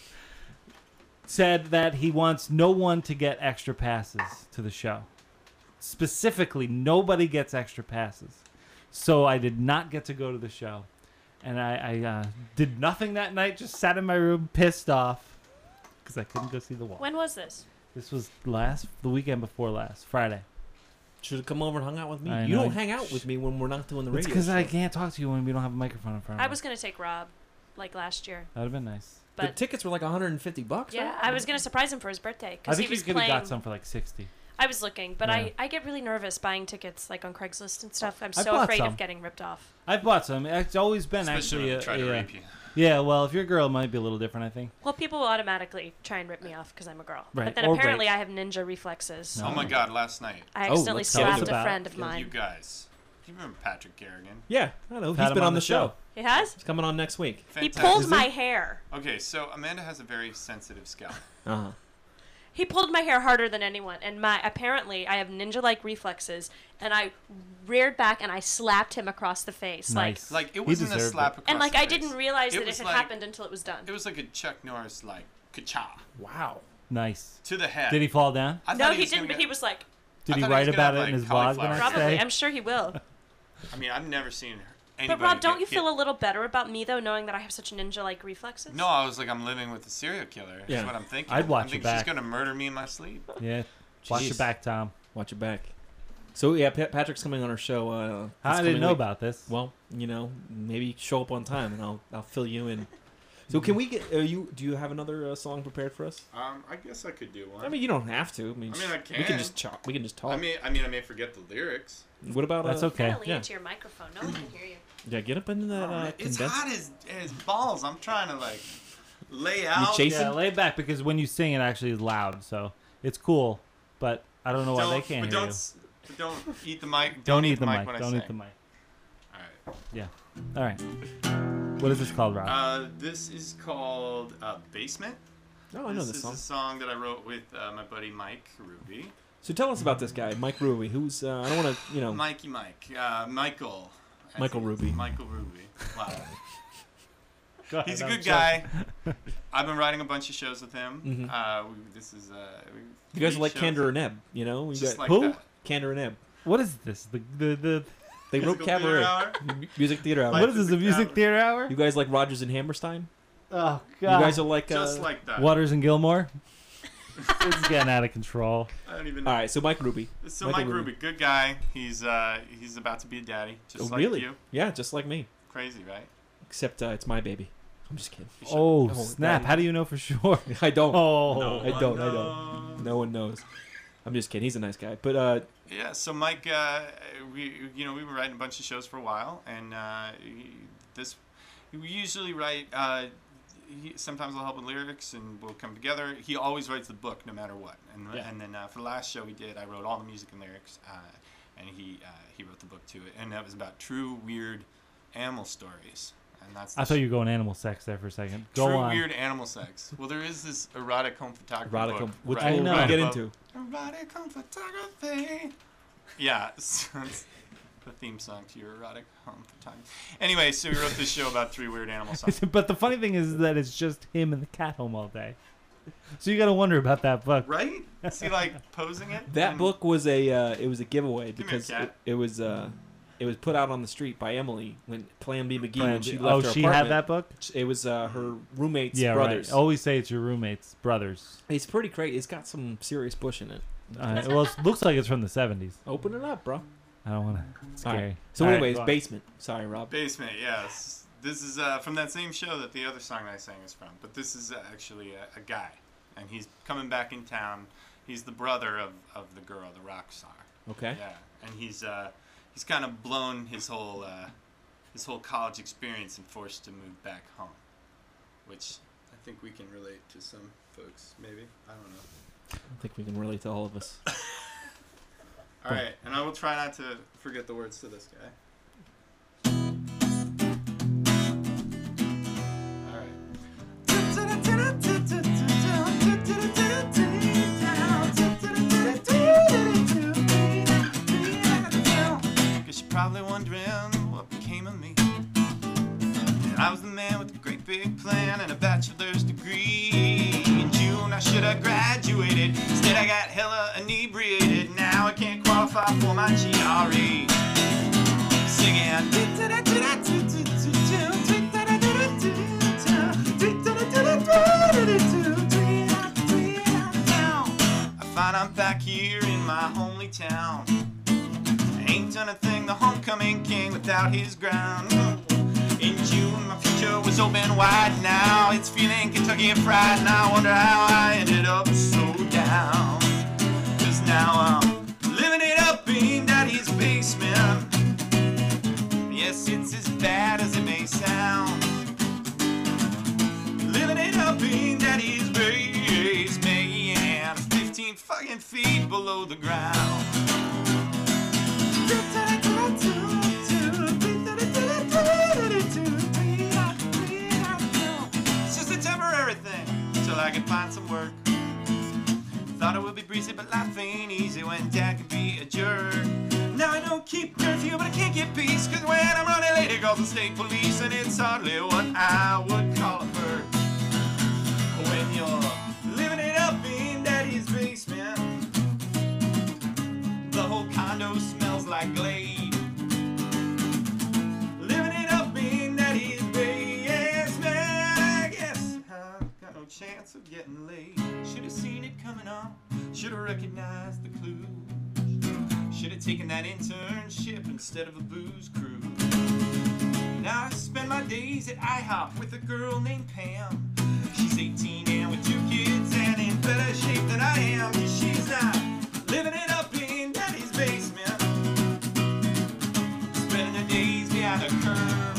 Said that he wants no one to get extra passes to the show. Specifically, nobody gets extra passes. So I did not get to go to the show. And I, I uh, did nothing that night, just sat in my room pissed off because I couldn't go see the wall. When was this? This was last, the weekend before last, Friday. Should have come over and hung out with me. I You know. don't hang out with me when we're not doing the It's radio. because I show. can't talk to you when we don't have a microphone in front of I me. was gonna take Rob, like last year, That would have been nice. The but tickets were like one hundred fifty bucks. yeah, right? I was gonna surprise him for his birthday I because he think you was could have playing. got some for like sixty. I was looking, but Yeah. I, I get really nervous buying tickets like on Craigslist and stuff. I'm I so bought afraid some. of getting ripped off. I've bought some. It's always been Especially actually. when A, they try to a- rape you. yeah, well, if you're a girl, it might be a little different, I think. Well, people will automatically try and rip me off because I'm a girl. Right, But then or apparently rape. I have ninja reflexes. No. Oh my God! Last night, I Oh, accidentally let's tell us slapped a about- friend of you mine. guys, do you remember Patrick Garrigan? Yeah, I know. Had He's him been on on the the show. show. He has? He's coming on next week. He Fantastic. pulled Is my he? hair. Okay, so Amanda has a very sensitive scalp. Uh huh. He pulled my hair harder than anyone, and my apparently I have ninja-like reflexes, and I reared back and I slapped him across the face, Nice. Like it He wasn't a deserved slap it. across like, and like the I face. didn't realize It that it was had like- happened until it was done. It was like a Chuck Norris like ka-cha Wow. Nice. to the head. Did he fall down? I no, thought he, was gonna didn't. But get- he was like, Did I he thought write was gonna about have, it in like, his vlog the cauliflower. next probably. day? I'm sure he will. I mean, I've never seen anybody. But Rob, don't get you hit. feel a little better about me though, knowing that I have such ninja-like reflexes? No, I was like, I'm living with a serial killer. Yeah. That's what I'm thinking. I'd watch I'm your thinking back. she's gonna murder me in my sleep. Yeah. Watch your Jeez. back, Tom. Watch your back. So yeah, Pa- Patrick's coming on our show. Uh, this I didn't coming know week. about this. Well, you know, maybe show up on time and I'll I'll fill you in. So can we get? Are you? Do you have another uh, song prepared for us? Um, I guess I could do one. I mean, you don't have to. I mean, I mean, I We can. can just talk. We can just talk. I mean, I mean, I may forget the lyrics. what about? That's uh, okay. Gotta lean Yeah. into your microphone. No one can hear you. Yeah, get up into that Oh, uh, man, it's condensed. hot as, as balls. I'm trying to like lay You out. chase- Yeah, Jason? lay it back because when you sing, it actually is loud. So it's cool, but I don't know why Don't- they can't but hear don't, you. s- but don't eat the mic. Don't, Don't eat eat the mic. when I Don't sing. eat the mic. All right. Yeah. All right. What is this called, Rob? Uh, this is called uh, Basement. Oh, I know this this is song. a song that I wrote with uh, my buddy Mike Ruby. So tell us about this guy, Mike Ruby. Who's uh, I don't want to, you know. Mikey Mike. Uh, Michael. I Michael think it's Ruby. Michael Ruby. Wow. Go ahead, He's a I'm good sorry. guy. I've been writing a bunch of shows with him. Mhm. Uh, we, this is uh, we, You guys are three like shows. Candor and Ebb, you know? You Just got like Who? that. Candor and Ebb. What is this? The the the. They wrote Musical Theater Cabaret. Hour? M- Music Theater Hour. What is this? A music theater hour? You guys like Rogers and Hammerstein? Oh You God. guys are like. Uh, Just like that. Waters and Gilmore. It's getting out of control. I don't even know. All right, so Mike Ruby. So Michael Mike Ruby. Ruby, good guy. He's uh he's about to be a daddy, just Oh, like really? you. Yeah, just like me. Crazy, right? Except uh, it's my baby. I'm just kidding. You should- Oh Oh, snap! that- How do you know for sure? I don't. Oh. No I one don't, I don't. knows. No one knows. I'm just kidding. He's a nice guy. But uh, Yeah, so Mike, uh, we you know we were writing a bunch of shows for a while, and uh, he- this we usually write. Uh, he, sometimes I'll help with lyrics, and we'll come together. He always writes the book, no matter what. And Yeah. and then uh, for the last show we did, I wrote all the music and lyrics, uh, and he uh, he wrote the book to it, and that was about true weird animal stories. And that's the I thought sh- you were going animal sex there for a second. Go True on. weird animal sex. Well, there is this erotic home photography erotic, book, home- which right- I we'll know. right get above- into. Erotic home photography. Yeah, so it's the theme song to your erotic home photography. Anyway, so we wrote this show about three weird animal songs. But the funny thing is that it's just him and the cat home all day. So you got to wonder about that book. Right? Is he like posing it? That And- book was a uh, it was a giveaway me a because it, cat. it was uh, it was put out on the street by Emily when Plan B McGee Plan when she B- left oh, her she apartment. had that book? It was uh, her roommate's Yeah, brothers. right. Always say it's your roommate's brothers. It's pretty great. It's got some serious bush in it. Uh, well, it looks like it's from the seventies. Open it up, bro. I don't want to. It's All right. scary. So, All right, anyways, go on. basement. Sorry, Rob. Basement, yes. This is uh, from that same show that the other song I sang is from. But this is actually a, a guy. And he's coming back in town. He's the brother of, of the girl, the rock star. Okay. Yeah, and he's uh, he's kind of blown his whole uh, his whole college experience and forced to move back home, which I think we can relate to some folks. Maybe I don't know. I think we can relate to all of us. All right, and I will try not to forget the words to this guy. All right. Guess you're probably wondering what became of me. I was the man with a great big plan and a bachelor's degree. In June I should have graduated. Instead I got hella inebriated. Now I can't qualify for my G R E. Singing. I find I'm back here in my homely town. I ain't done a thing, the homecoming king without his ground. In June, my future was open wide. Now it's feeling Kentucky fried. And I wonder how I ended up so down. Cause now I'm living it up in daddy's basement. Yes, it's as bad as it may sound. Living it up in daddy's basement. fifteen fucking feet below the ground. It's just a temporary thing till I can find some work. Thought it would be breezy, but life ain't easy when dad can be a jerk. Now I don't keep curfew, but I can't get peace. Cause when I'm running late, it calls the state police. And it's hardly what I would call a perk. When you're living it up in daddy's basement, the whole condo smells like Glade. Living it up in daddy's basement, I guess I've got no chance of getting laid. Should have seen it coming on, should have recognized the clues. Should have taken that internship instead of a booze cruise. Now I spend my days at IHOP with a girl named Pam. She's eighteen and with two kids and in better shape than I am. Cause she's not living it up in daddy's basement, spending her days behind a curb.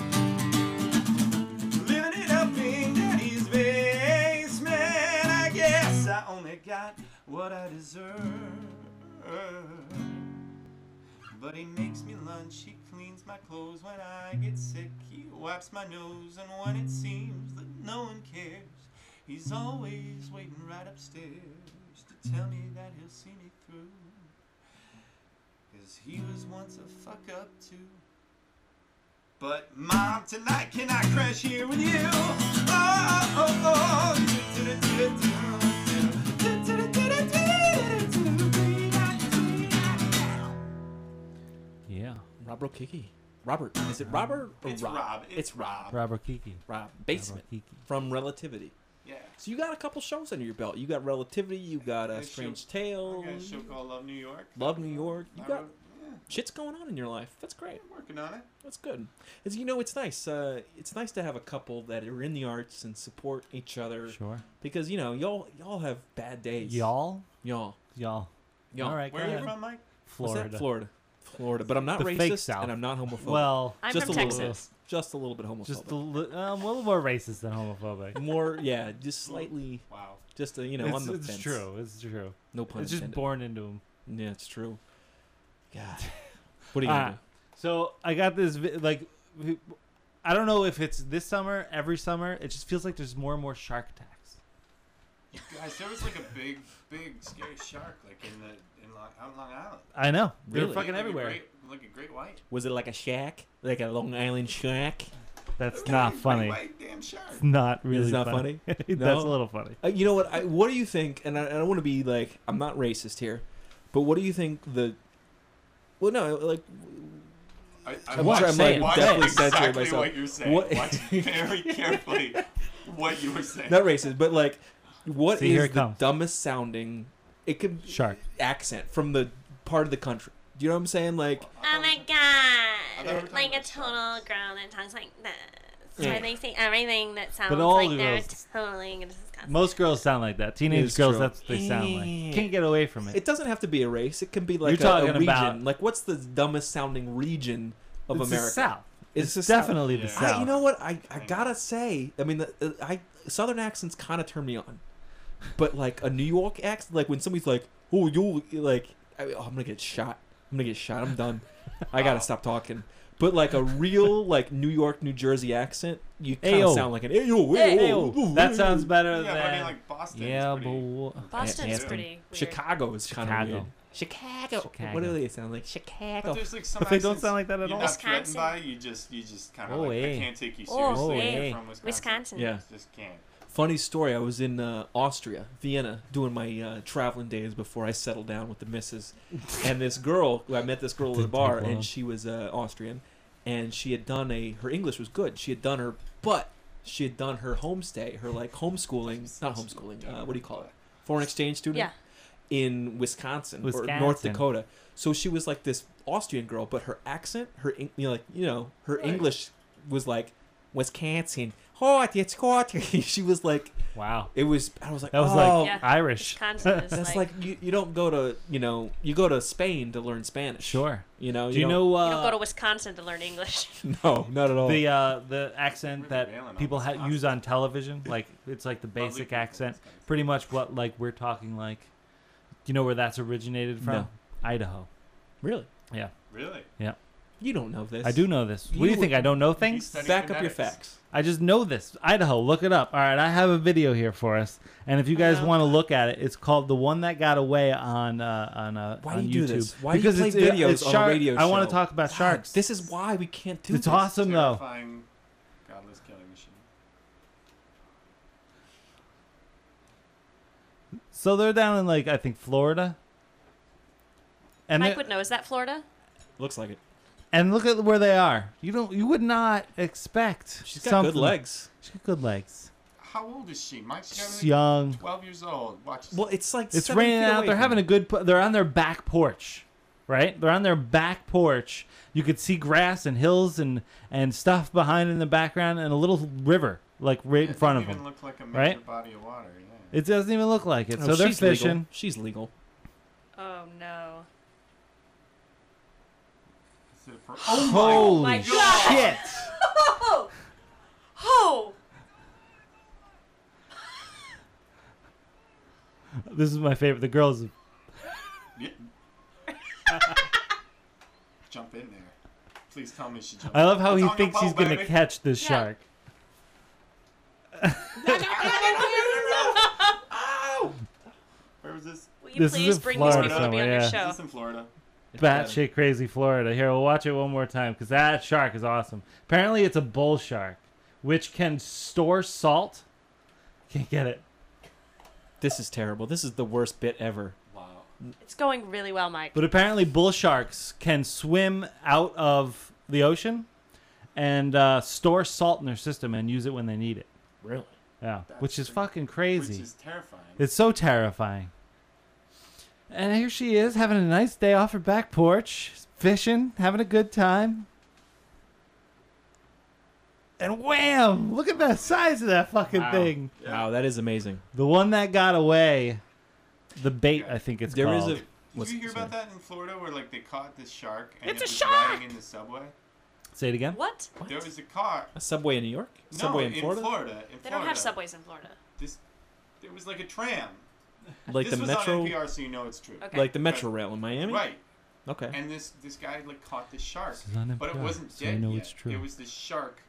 Living it up in daddy's basement, I guess I only got what I deserve. But he makes me lunch, he cleans my clothes when I get sick, he wipes my nose, and when it seems that no one cares, He's always waiting right upstairs to tell me that he'll see me through. Cause he was once a fuck up too. But Mom, tonight can I crash here with you? Oh, oh, oh. Yeah. Robert Kiki. Robert. Is it Robert or It's Rob? Rob. It's Rob. Robert Kiki. Rob. Basement. Robert Kiki. From Relativity. Yeah. So you got a couple shows under your belt. You got Relativity. You got I a got a Strange show- Tale. I got a show called Love New York. Love New York. You I got wrote- yeah, shit's going on in your life. That's great. I'm working on it. That's good. As you know, it's nice. Uh, it's nice to have a couple that are in the arts and support each other. Sure. Because you know, y'all y'all have bad days. Y'all? Y'all. Y'all. Y'all. All right, Where go are you ahead. from, Mike? What's that? Florida. Florida. Florida. But I'm not The fake racist South. and I'm not homophobic. Well, I'm just from a little Texas. bit. Just a little bit homophobic. just a, li- um, a little more racist than homophobic. More, yeah, just slightly, Wow. just a, you know, it's on the it's fence. true. It's true. No pun It's just intended. born into him. Yeah, it's true. God. What are you gonna Ah, so I got this vi- like, vi- I don't know if it's this summer, every summer. It just feels like there's more and more shark attacks. You guys, there was like a big, big, scary shark like in the in Long, out in Long Island. I know they're Really? fucking like everywhere. A great, like a great white. do? Was it like a shack? Like a Long Island shack? That's Okay, not great funny. White damn shark. It's not really. It's not funny. funny? That's No? a little funny. Uh, you know what? I, what do you think? And I, I don't want to be like, I'm not racist here, but what do you think the. Well, no, like. I, I I'm watched, trying- I'm, like, I watched definitely censoring exactly myself. what you're saying. What- Watch very carefully what you were saying. Not racist, but like, what See, here is it the comes. dumbest sounding. It could Shark. accent from the part of the country. Do you know what I'm saying? Like, Oh my I thought we were god! talking Like a about total girl that talks like this. Yeah. Where they say everything that sounds But all like the they're girls- totally disgusting. Most girls sound like that. Teenage It's girls, true. that's what they sound like. Eh. Can't get away from it. it doesn't have to be a race. It can be like You're a, a talking region. about- Like, what's the dumbest sounding region of it's America? the South. It's It's, the South. definitely the Yeah. South. I, you know what? I, I gotta say, I mean, the, uh, I Southern accents kind of turn me on, but like a New York accent, like when somebody's like, "Oh, you," like, I, oh, I'm gonna get shot. I'm gonna get shot. I'm done. I gotta stop talking. But like a real like New York, New Jersey accent, you kind Ayo. of sound like an ayo, Hey, ayo, oh, that sounds better Yeah, but I than. mean, like Boston. yeah, is pretty, but Boston's Anthem. pretty weird. Chicago is kind of Chicago. weird. Chicago. Chicago. What do they sound like? Chicago. But there's like some But they don't accents sound like that at you're all. not threatened Wisconsin. by. You just, you just kind of Oh, like, eh. I can't take you Oh, seriously. eh. You're from Wisconsin. Wisconsin. Yeah. Just can't. Funny story. I was in uh, Austria, Vienna, doing my uh, traveling days before I settled down with the missus. And this girl, I met this girl at a Didn't bar, take long. and she was uh, Austrian, and she had done a. Her English was good. She had done her, but she had done her homestay, her like homeschooling, not homeschooling. Uh, what do you call it? Foreign exchange student. Yeah. In Wisconsin, or North Wisconsin. Dakota. So she was like this Austrian girl, but her accent, her Eng- you know, like you know, her Right. English was like Wisconsin. Oh, it's hot. She was like. wow. It was. I was like, That was oh, like Yeah. Irish. Wisconsin is that's like, like, you, you don't go to you know you go to Spain to learn Spanish. Sure. You know. Do you don't- know uh, you don't go to Wisconsin to learn English. No, not at all. the uh, the accent We're that bailing on people ha- Wisconsin. use on television? Like it's like the basic people from accent. Wisconsin. Pretty much what like we're talking like. Do you know where that's originated from? No. Idaho. really? Yeah. Really? You don't know this. I do know this. What do You you think? would- I don't know You things? study Back up your phonetics. facts. I just know this. Idaho, look it up. All right, I have a video here for us, and if you guys Uh-huh. want to look at it, it's called "The One That Got Away" on uh, on uh, Why on do you YouTube. do this? Why do you because play it's, videos it's on a shark- radio I want show? to talk about God, sharks. This is why we can't do it's this. awesome though. Terrifying, godless killing machine. So they're down in like I think Florida, and Mike they- would know. Is that Florida? Looks like it. and look at where they are. You don't. You would not expect. She's got something. good legs. She's got good legs. How old is she? Mike's She's got young. twelve years old. Watch. Well, it's like It's seven raining feet out. away They're from having me. a good. pu- They're on their back porch, right? They're on their back porch. You could see grass and hills and and stuff behind in the background, and a little river like right in It front of doesn't even them. look like a major right? body of water. Yeah. It doesn't even look like it. Oh, so they're she's legal. fishing. She's legal. Oh no. Is it a pro- Holy my God. shit! Oh! Oh! This is my favorite. The girls. Yeah. Jump in there. Please tell me she jumped. I love how It's he on thinks your he's boat, gonna baby. catch this Yeah. shark. this? Will you This is please in bring Florida these people to be on somewhere, your yeah. show? Is this in Florida? Batshit crazy Florida. Here, we'll watch it one more time because that shark is awesome. Apparently, it's a bull shark, which can store salt. Can't get it. This is terrible. This is the worst bit ever. Wow. It's going really well, Mike. But apparently, bull sharks can swim out of the ocean and uh, store salt in their system and use it when they need it. Really? Yeah, That's which is pretty- fucking crazy. Which is terrifying. It's so terrifying. And here she is having a nice day off her back porch, fishing, having a good time. And wham! Look at the size of that fucking Wow. thing. Yeah. Wow, that is amazing. The one that got away, the bait, I think it's There is called. a. Did what's- you hear sorry. about that in Florida where like they caught this shark and It's it a was shark! riding in the subway? Say it again. What? There was a car. A subway in New York? No, Subway in in Florida? Florida. In They Florida. don't have subways in Florida. This, there was like a tram. Like this the was metro, on N P R, so you know it's true. Okay. like the metro rail in Miami. Right. Okay. And this this guy like caught this shark, This is on but it N P R, wasn't so you dead know yet. it's true. It was the shark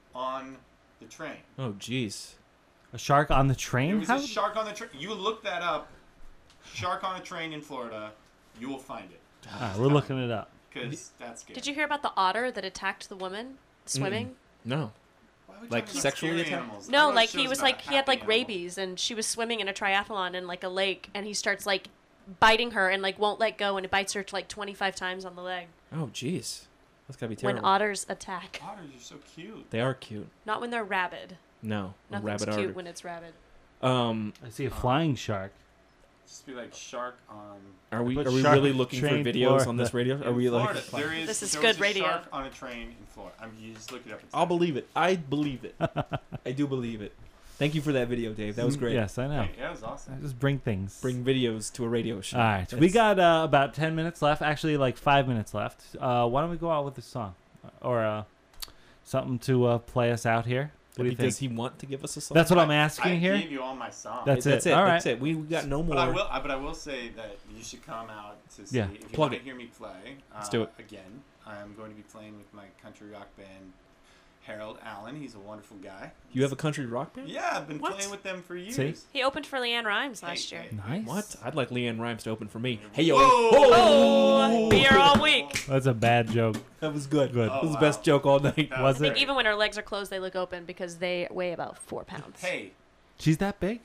on the train. Oh, jeez. A shark on the It train? was How? a shark on the train. You look that up. Shark on a train in Florida. You will find it. Ah, we're looking it up. Because that's scary. Did you hear about the otter that attacked the woman swimming? No. Why would you like talk about sexually scary attacked? animals? I No, watch like he shows was about like he had happy like animals. rabies and she was swimming in a triathlon in like a lake and he starts like biting her and like won't let go and it bites her like twenty-five times on the leg. Oh, jeez. That's gotta be When terrible. otters attack, Otters are so cute. They are cute. not when they're rabid. No, a Nothing's rabbit cute otter. when it's rabid. Um, I see a flying shark. Just be like shark on. are we Put are we shark really looking for train videos Florida. on this radio? Are in we Florida, like? there is, This is there good was a radio. Shark on a train in Florida. I mean, you just look it up. It's I'll believe it. I believe it. I do believe it. Thank you for that video, Dave. That was great. Yes, I know. Hey, yeah, it was awesome. I just bring things. Bring videos to a radio show. All right, we That's- got uh, about ten minutes left. Actually, like five minutes left. Uh, why don't we go out with a song or uh, something to uh, play us out here? What do you Does think? he want to give us a song? That's what I'm I asking here. gave you all my songs. That's That's it. it. All right. That's it. We, we got no more. But I will. I, but I will say that you should come out to see Yeah, if you plug want to it. hear me play. Uh, Let's do it. again. I'm going to be playing with my country rock band, Harold Allen. He's a wonderful guy. You have a country rock band? Yeah, I've been What? playing with them for years. See? He opened for Leanne Rhymes last Hey, year. hey. Nice. What? I'd like Leanne Rhymes to open for me. Hey yo. Whoa! Oh, be here all week. That's a bad joke. That was good. Good. That was Oh, the best wow. joke all night. That Was I think it? even when her legs are closed, they look open because they weigh about four pounds. Hey, She's that big?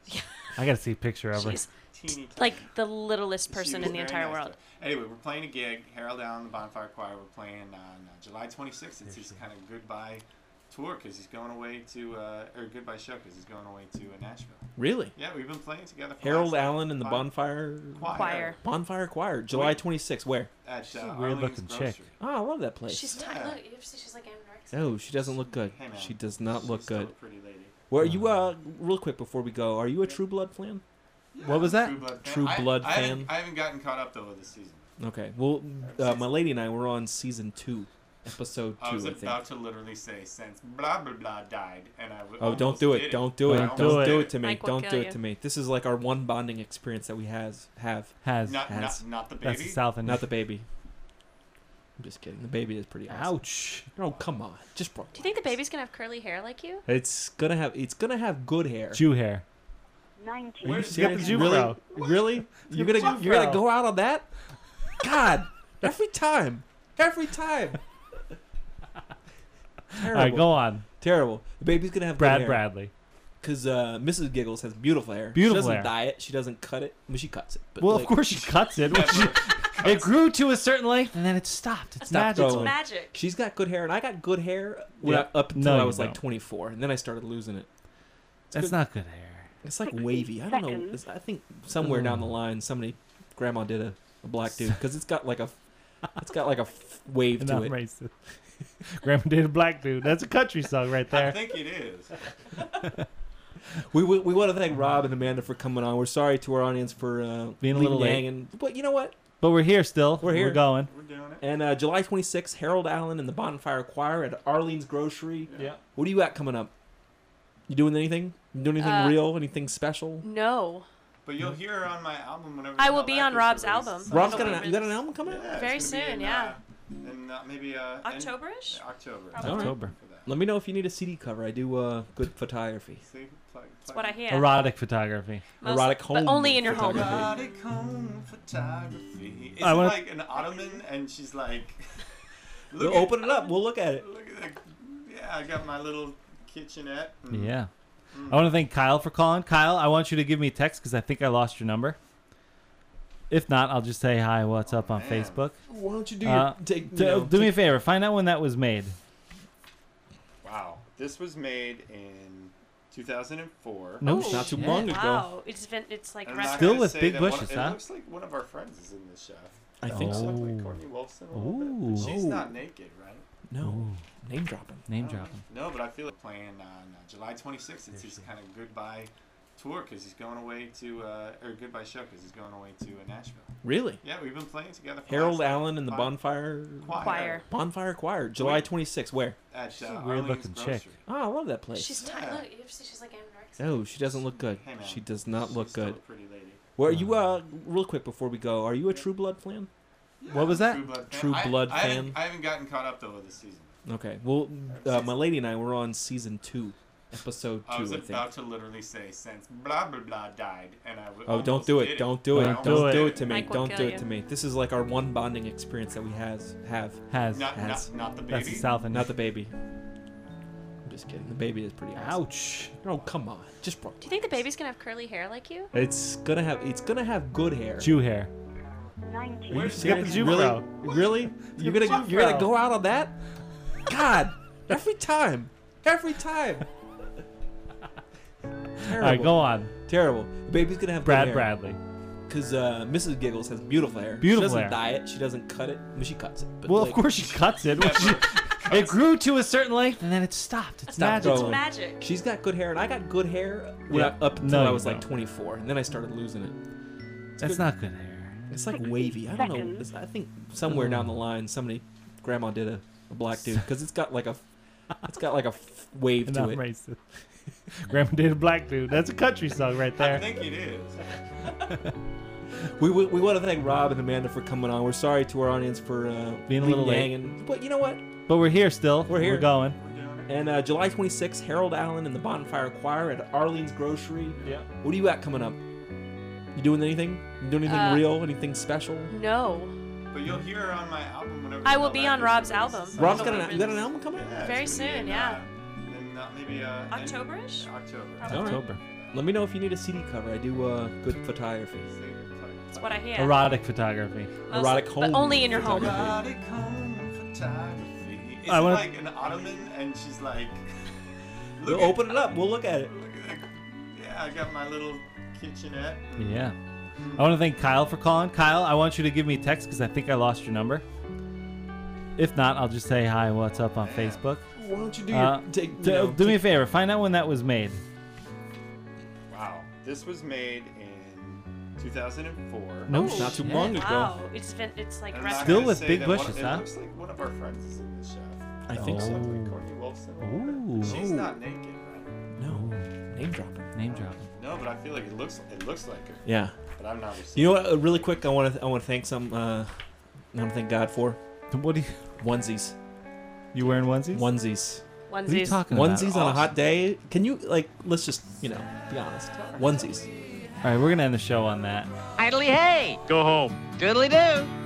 I gotta see a picture of her. She's teeny. tiny. like the littlest She person was in the very entire nice to world. her. Anyway, we're playing a gig. Harold Allen, the Bonfire Choir. We're playing on uh, July twenty-sixth. It's his kind of goodbye tour because he's going away to, uh, or goodbye show because he's going away to uh, Nashville. Really? Yeah, we've been playing together. For Harold last, like, Allen and the five- Bonfire Choir. Bonfire Choir, July Wait. twenty-sixth. Where? At She's uh, a Arlene's weird-looking chick. Grocery. Oh, I love that place. She's Yeah. tiny. Look, you see she's like anorexic. Oh, she doesn't look good. Hey, man. She does not She's look still good. a pretty lady. Well, are you uh real quick before we go? Are you a True Blood fan? What was that? True Blood fan. True I- Blood I, fan? haven't, I haven't gotten caught up though this season. Okay. Well, uh, my lady and I were on season two, episode two. I was I think. about to literally say since blah blah blah died, and I w- Oh, don't almost do did it! Don't do it! Don't Don't do do it. it to me! Mike will Don't kill do it you. to me! This is like our one bonding experience that we has have. Has. Not, Has. not, not the That's baby. the South End. Not the baby. I'm just kidding. The baby is pretty awesome. Ouch. Oh come on! Just Do you think the baby's gonna have curly hair like you? It's gonna have. It's gonna have good hair. Jew hair. nineteen. Where Are you did Get the serious? Jew really? fro. Really? You're the gonna Jew you're gonna fro. go out on that? God! Every time! Every time! All Terrible. right, go on. Terrible. The baby's gonna have Brad good hair. Bradley. Because uh, Missus Giggles has beautiful hair. Beautiful She doesn't hair. dye it. She doesn't cut it. I mean, she cuts it. But Well, like, of course she cuts it. She- it grew to a certain length and then it stopped. It's Stopped magical. growing. Magic. She's got good hair, and I got good hair when Yeah. I- up until No, I you was like don't. twenty-four, and then I started losing it. That's good. not good hair. It's like wavy. I don't know. Seconds. It's- I think somewhere down the Mm. line, somebody, grandma did a, a black dude because it's got like a, it's got like a f- wave And to I'm it. racist. Grandma dated a black dude. That's a country song right I there. think it is. We, we, we want to thank Rob and Amanda for coming on. We're sorry to our audience for uh, Being a leaving little you late. hanging. But you know what? But we're here still. We're here. We're going. We're doing it. And uh, July twenty-sixth, Harold Allen and the Bonfire Choir at Arlene's Grocery. Yeah. What do you got coming up? You doing anything? You doing anything Uh, real? Anything special? No. But you'll hear her on my album whenever. I the will hell be that on gets Rob's released. album. Rob's It'll got be an you got an released. album coming out? Yeah, it's Very gonna be soon, in, yeah. Uh, in uh, maybe uh, end- October-ish? yeah, October. Probably. October. For that. Let me know if you need a C D cover. I do uh, good photography. See, plug. That's what I hear. Erotic photography. Most- Erotic but home only in your home. photography. Erotic home photography. Is I it wanna- like an ottoman and she's like... We'll look at- open it up. We'll look at it. Look at that. Yeah, I got my little kitchenette. and- Yeah. I want to thank Kyle for calling. Kyle, I want you to give me a text because I think I lost your number. If not, I'll just say hi, what's up on man. Facebook. Why don't you do Uh, your take? D- you know, do me a take- favor. Find out when that was made. Wow. This was made in two thousand four. No Oh, not too shit. long ago. Wow, it's been it's like I'm rest- not Still gonna with say big that one- bushes, it huh? looks like one of our friends is in this shot. I think Oh. so. Like Courtney Wilson a little bit. Ooh. But she's Oh. not naked, right? No, Ooh, name dropping. name No. dropping. No, but I feel like playing on uh, July twenty-sixth. It's his kind of goodbye tour because he's going away to, uh, or goodbye show because he's going away to uh, Nashville. Really? Yeah, we've been playing together. For Harold last, Allen and the five- Bonfire Choir. choir. Bonfire Choir, July Wait. twenty-sixth. Where? At She's uh, a Arlene's weird-looking chick. Grocery. Oh, I love that place. She's Yeah. tiny. Look, you ever see she's like anorexic. Oh, she doesn't look good. Hey, man. She does not She's look still good. a pretty lady. Well, are you uh, real quick before we go? Are you a True Blood fan? What was that? True Blood fan. True I- Blood I, haven't- fan? I haven't gotten caught up though this season. Okay. Well, uh, my lady and I were on season two, episode I two, was I, think. about to literally say since blah blah blah died, and I w- Oh, don't almost do it! did Don't do it! Don't Don't, do it. do it to me! Mike will Don't kill do it you. to me! This is like our one bonding experience that we has have. Has. Not, Has. not, not the baby. That's the South End. Not the baby. I'm just kidding. The baby is pretty awesome. Ouch. Oh, come on! Just bro. Do you think the baby's gonna have curly hair like you? It's gonna have. It's gonna have good hair. Jew hair. Are you Where's Get the serious? Jew really? fro. Really? You're gonna Jew you're gonna fro. go out on that? God! Every time, every time. All Terrible. right, go on. Terrible. The baby's gonna have Brad good hair. Bradley. Because uh, Missus Giggles has beautiful hair. Beautiful She doesn't hair. dye it. She doesn't cut it. I mean, she cuts it. But Well, like, of course she cuts it. Which it grew to a certain length and then it stopped. It's Stopped magic. It's growing. magic. She's got good hair, and I got good hair when Yeah. I, up until No, I you was like don't. twenty-four, and then I started losing it. That's good. not good hair. It's like wavy. I don't know. It's- I think somewhere down the line, somebody, grandma did a, a black dude because it's got like a, it's got like a f- wave And to I'm it. racist. Grandma dated a black dude. That's a country song right I there. think it is. We, we, we want to thank Rob and Amanda for coming on. We're sorry to our audience for uh, Being a little late. hanging. But you know what? But we're here still. We're here. We're going. We're doing it. And uh, July twenty-sixth, Harold Allen and the Bonfire Choir at Arlene's Grocery. Yeah. What do you got coming up? You doing anything? You doing anything Uh, real? Anything special? No. But you'll hear her on my album whenever. I the will hell be that on is Rob's released. album. So- Rob's got an, you got an album coming out? Yeah, it's Very gonna be soon, in, yeah. Uh, in, uh, maybe uh, in- October-ish? October. Probably. All right. October. Let me know if you need a C D cover. I do uh, good photography. That's what I hear. Erotic photography. Most- Erotic but home only in your home. Erotic home photography. Is I it wanna- like an ottoman and she's like... We'll look at- open it up. We'll look at it. Look at that. Yeah, I got my little kitchenette. Yeah. I want to thank Kyle for calling. Kyle, I want you to give me a text because I think I lost your number. If not, I'll just say hi, what's up on Facebook. Why don't you do Uh, your take? you D- know, do me a take- favor. Find out when that was made. Wow. This was made in two thousand four. No Oh, not too shit. long ago. Wow. It's been it's like I'm rest- not Still gonna with say big that one- bushes, it huh? looks like one of our friends is in this shot. I think Oh. so. Like Courtney Wilson. a little bit. Ooh. She's Oh. not naked, right? No, name dropping. Name dropping. No, but I feel like it looks it looks like her. Yeah. But I'm not. You know what? Uh, really quick, I want to I want to thank some. Uh, I want to thank God for What do you? onesies. You wearing onesies? Onesies. What are you onesies. talking about? Onesies on a hot day. Can you like? Let's just you know be honest. Onesies. All right, we're gonna end the show on that. Idly hey! Go home. Doodly doo!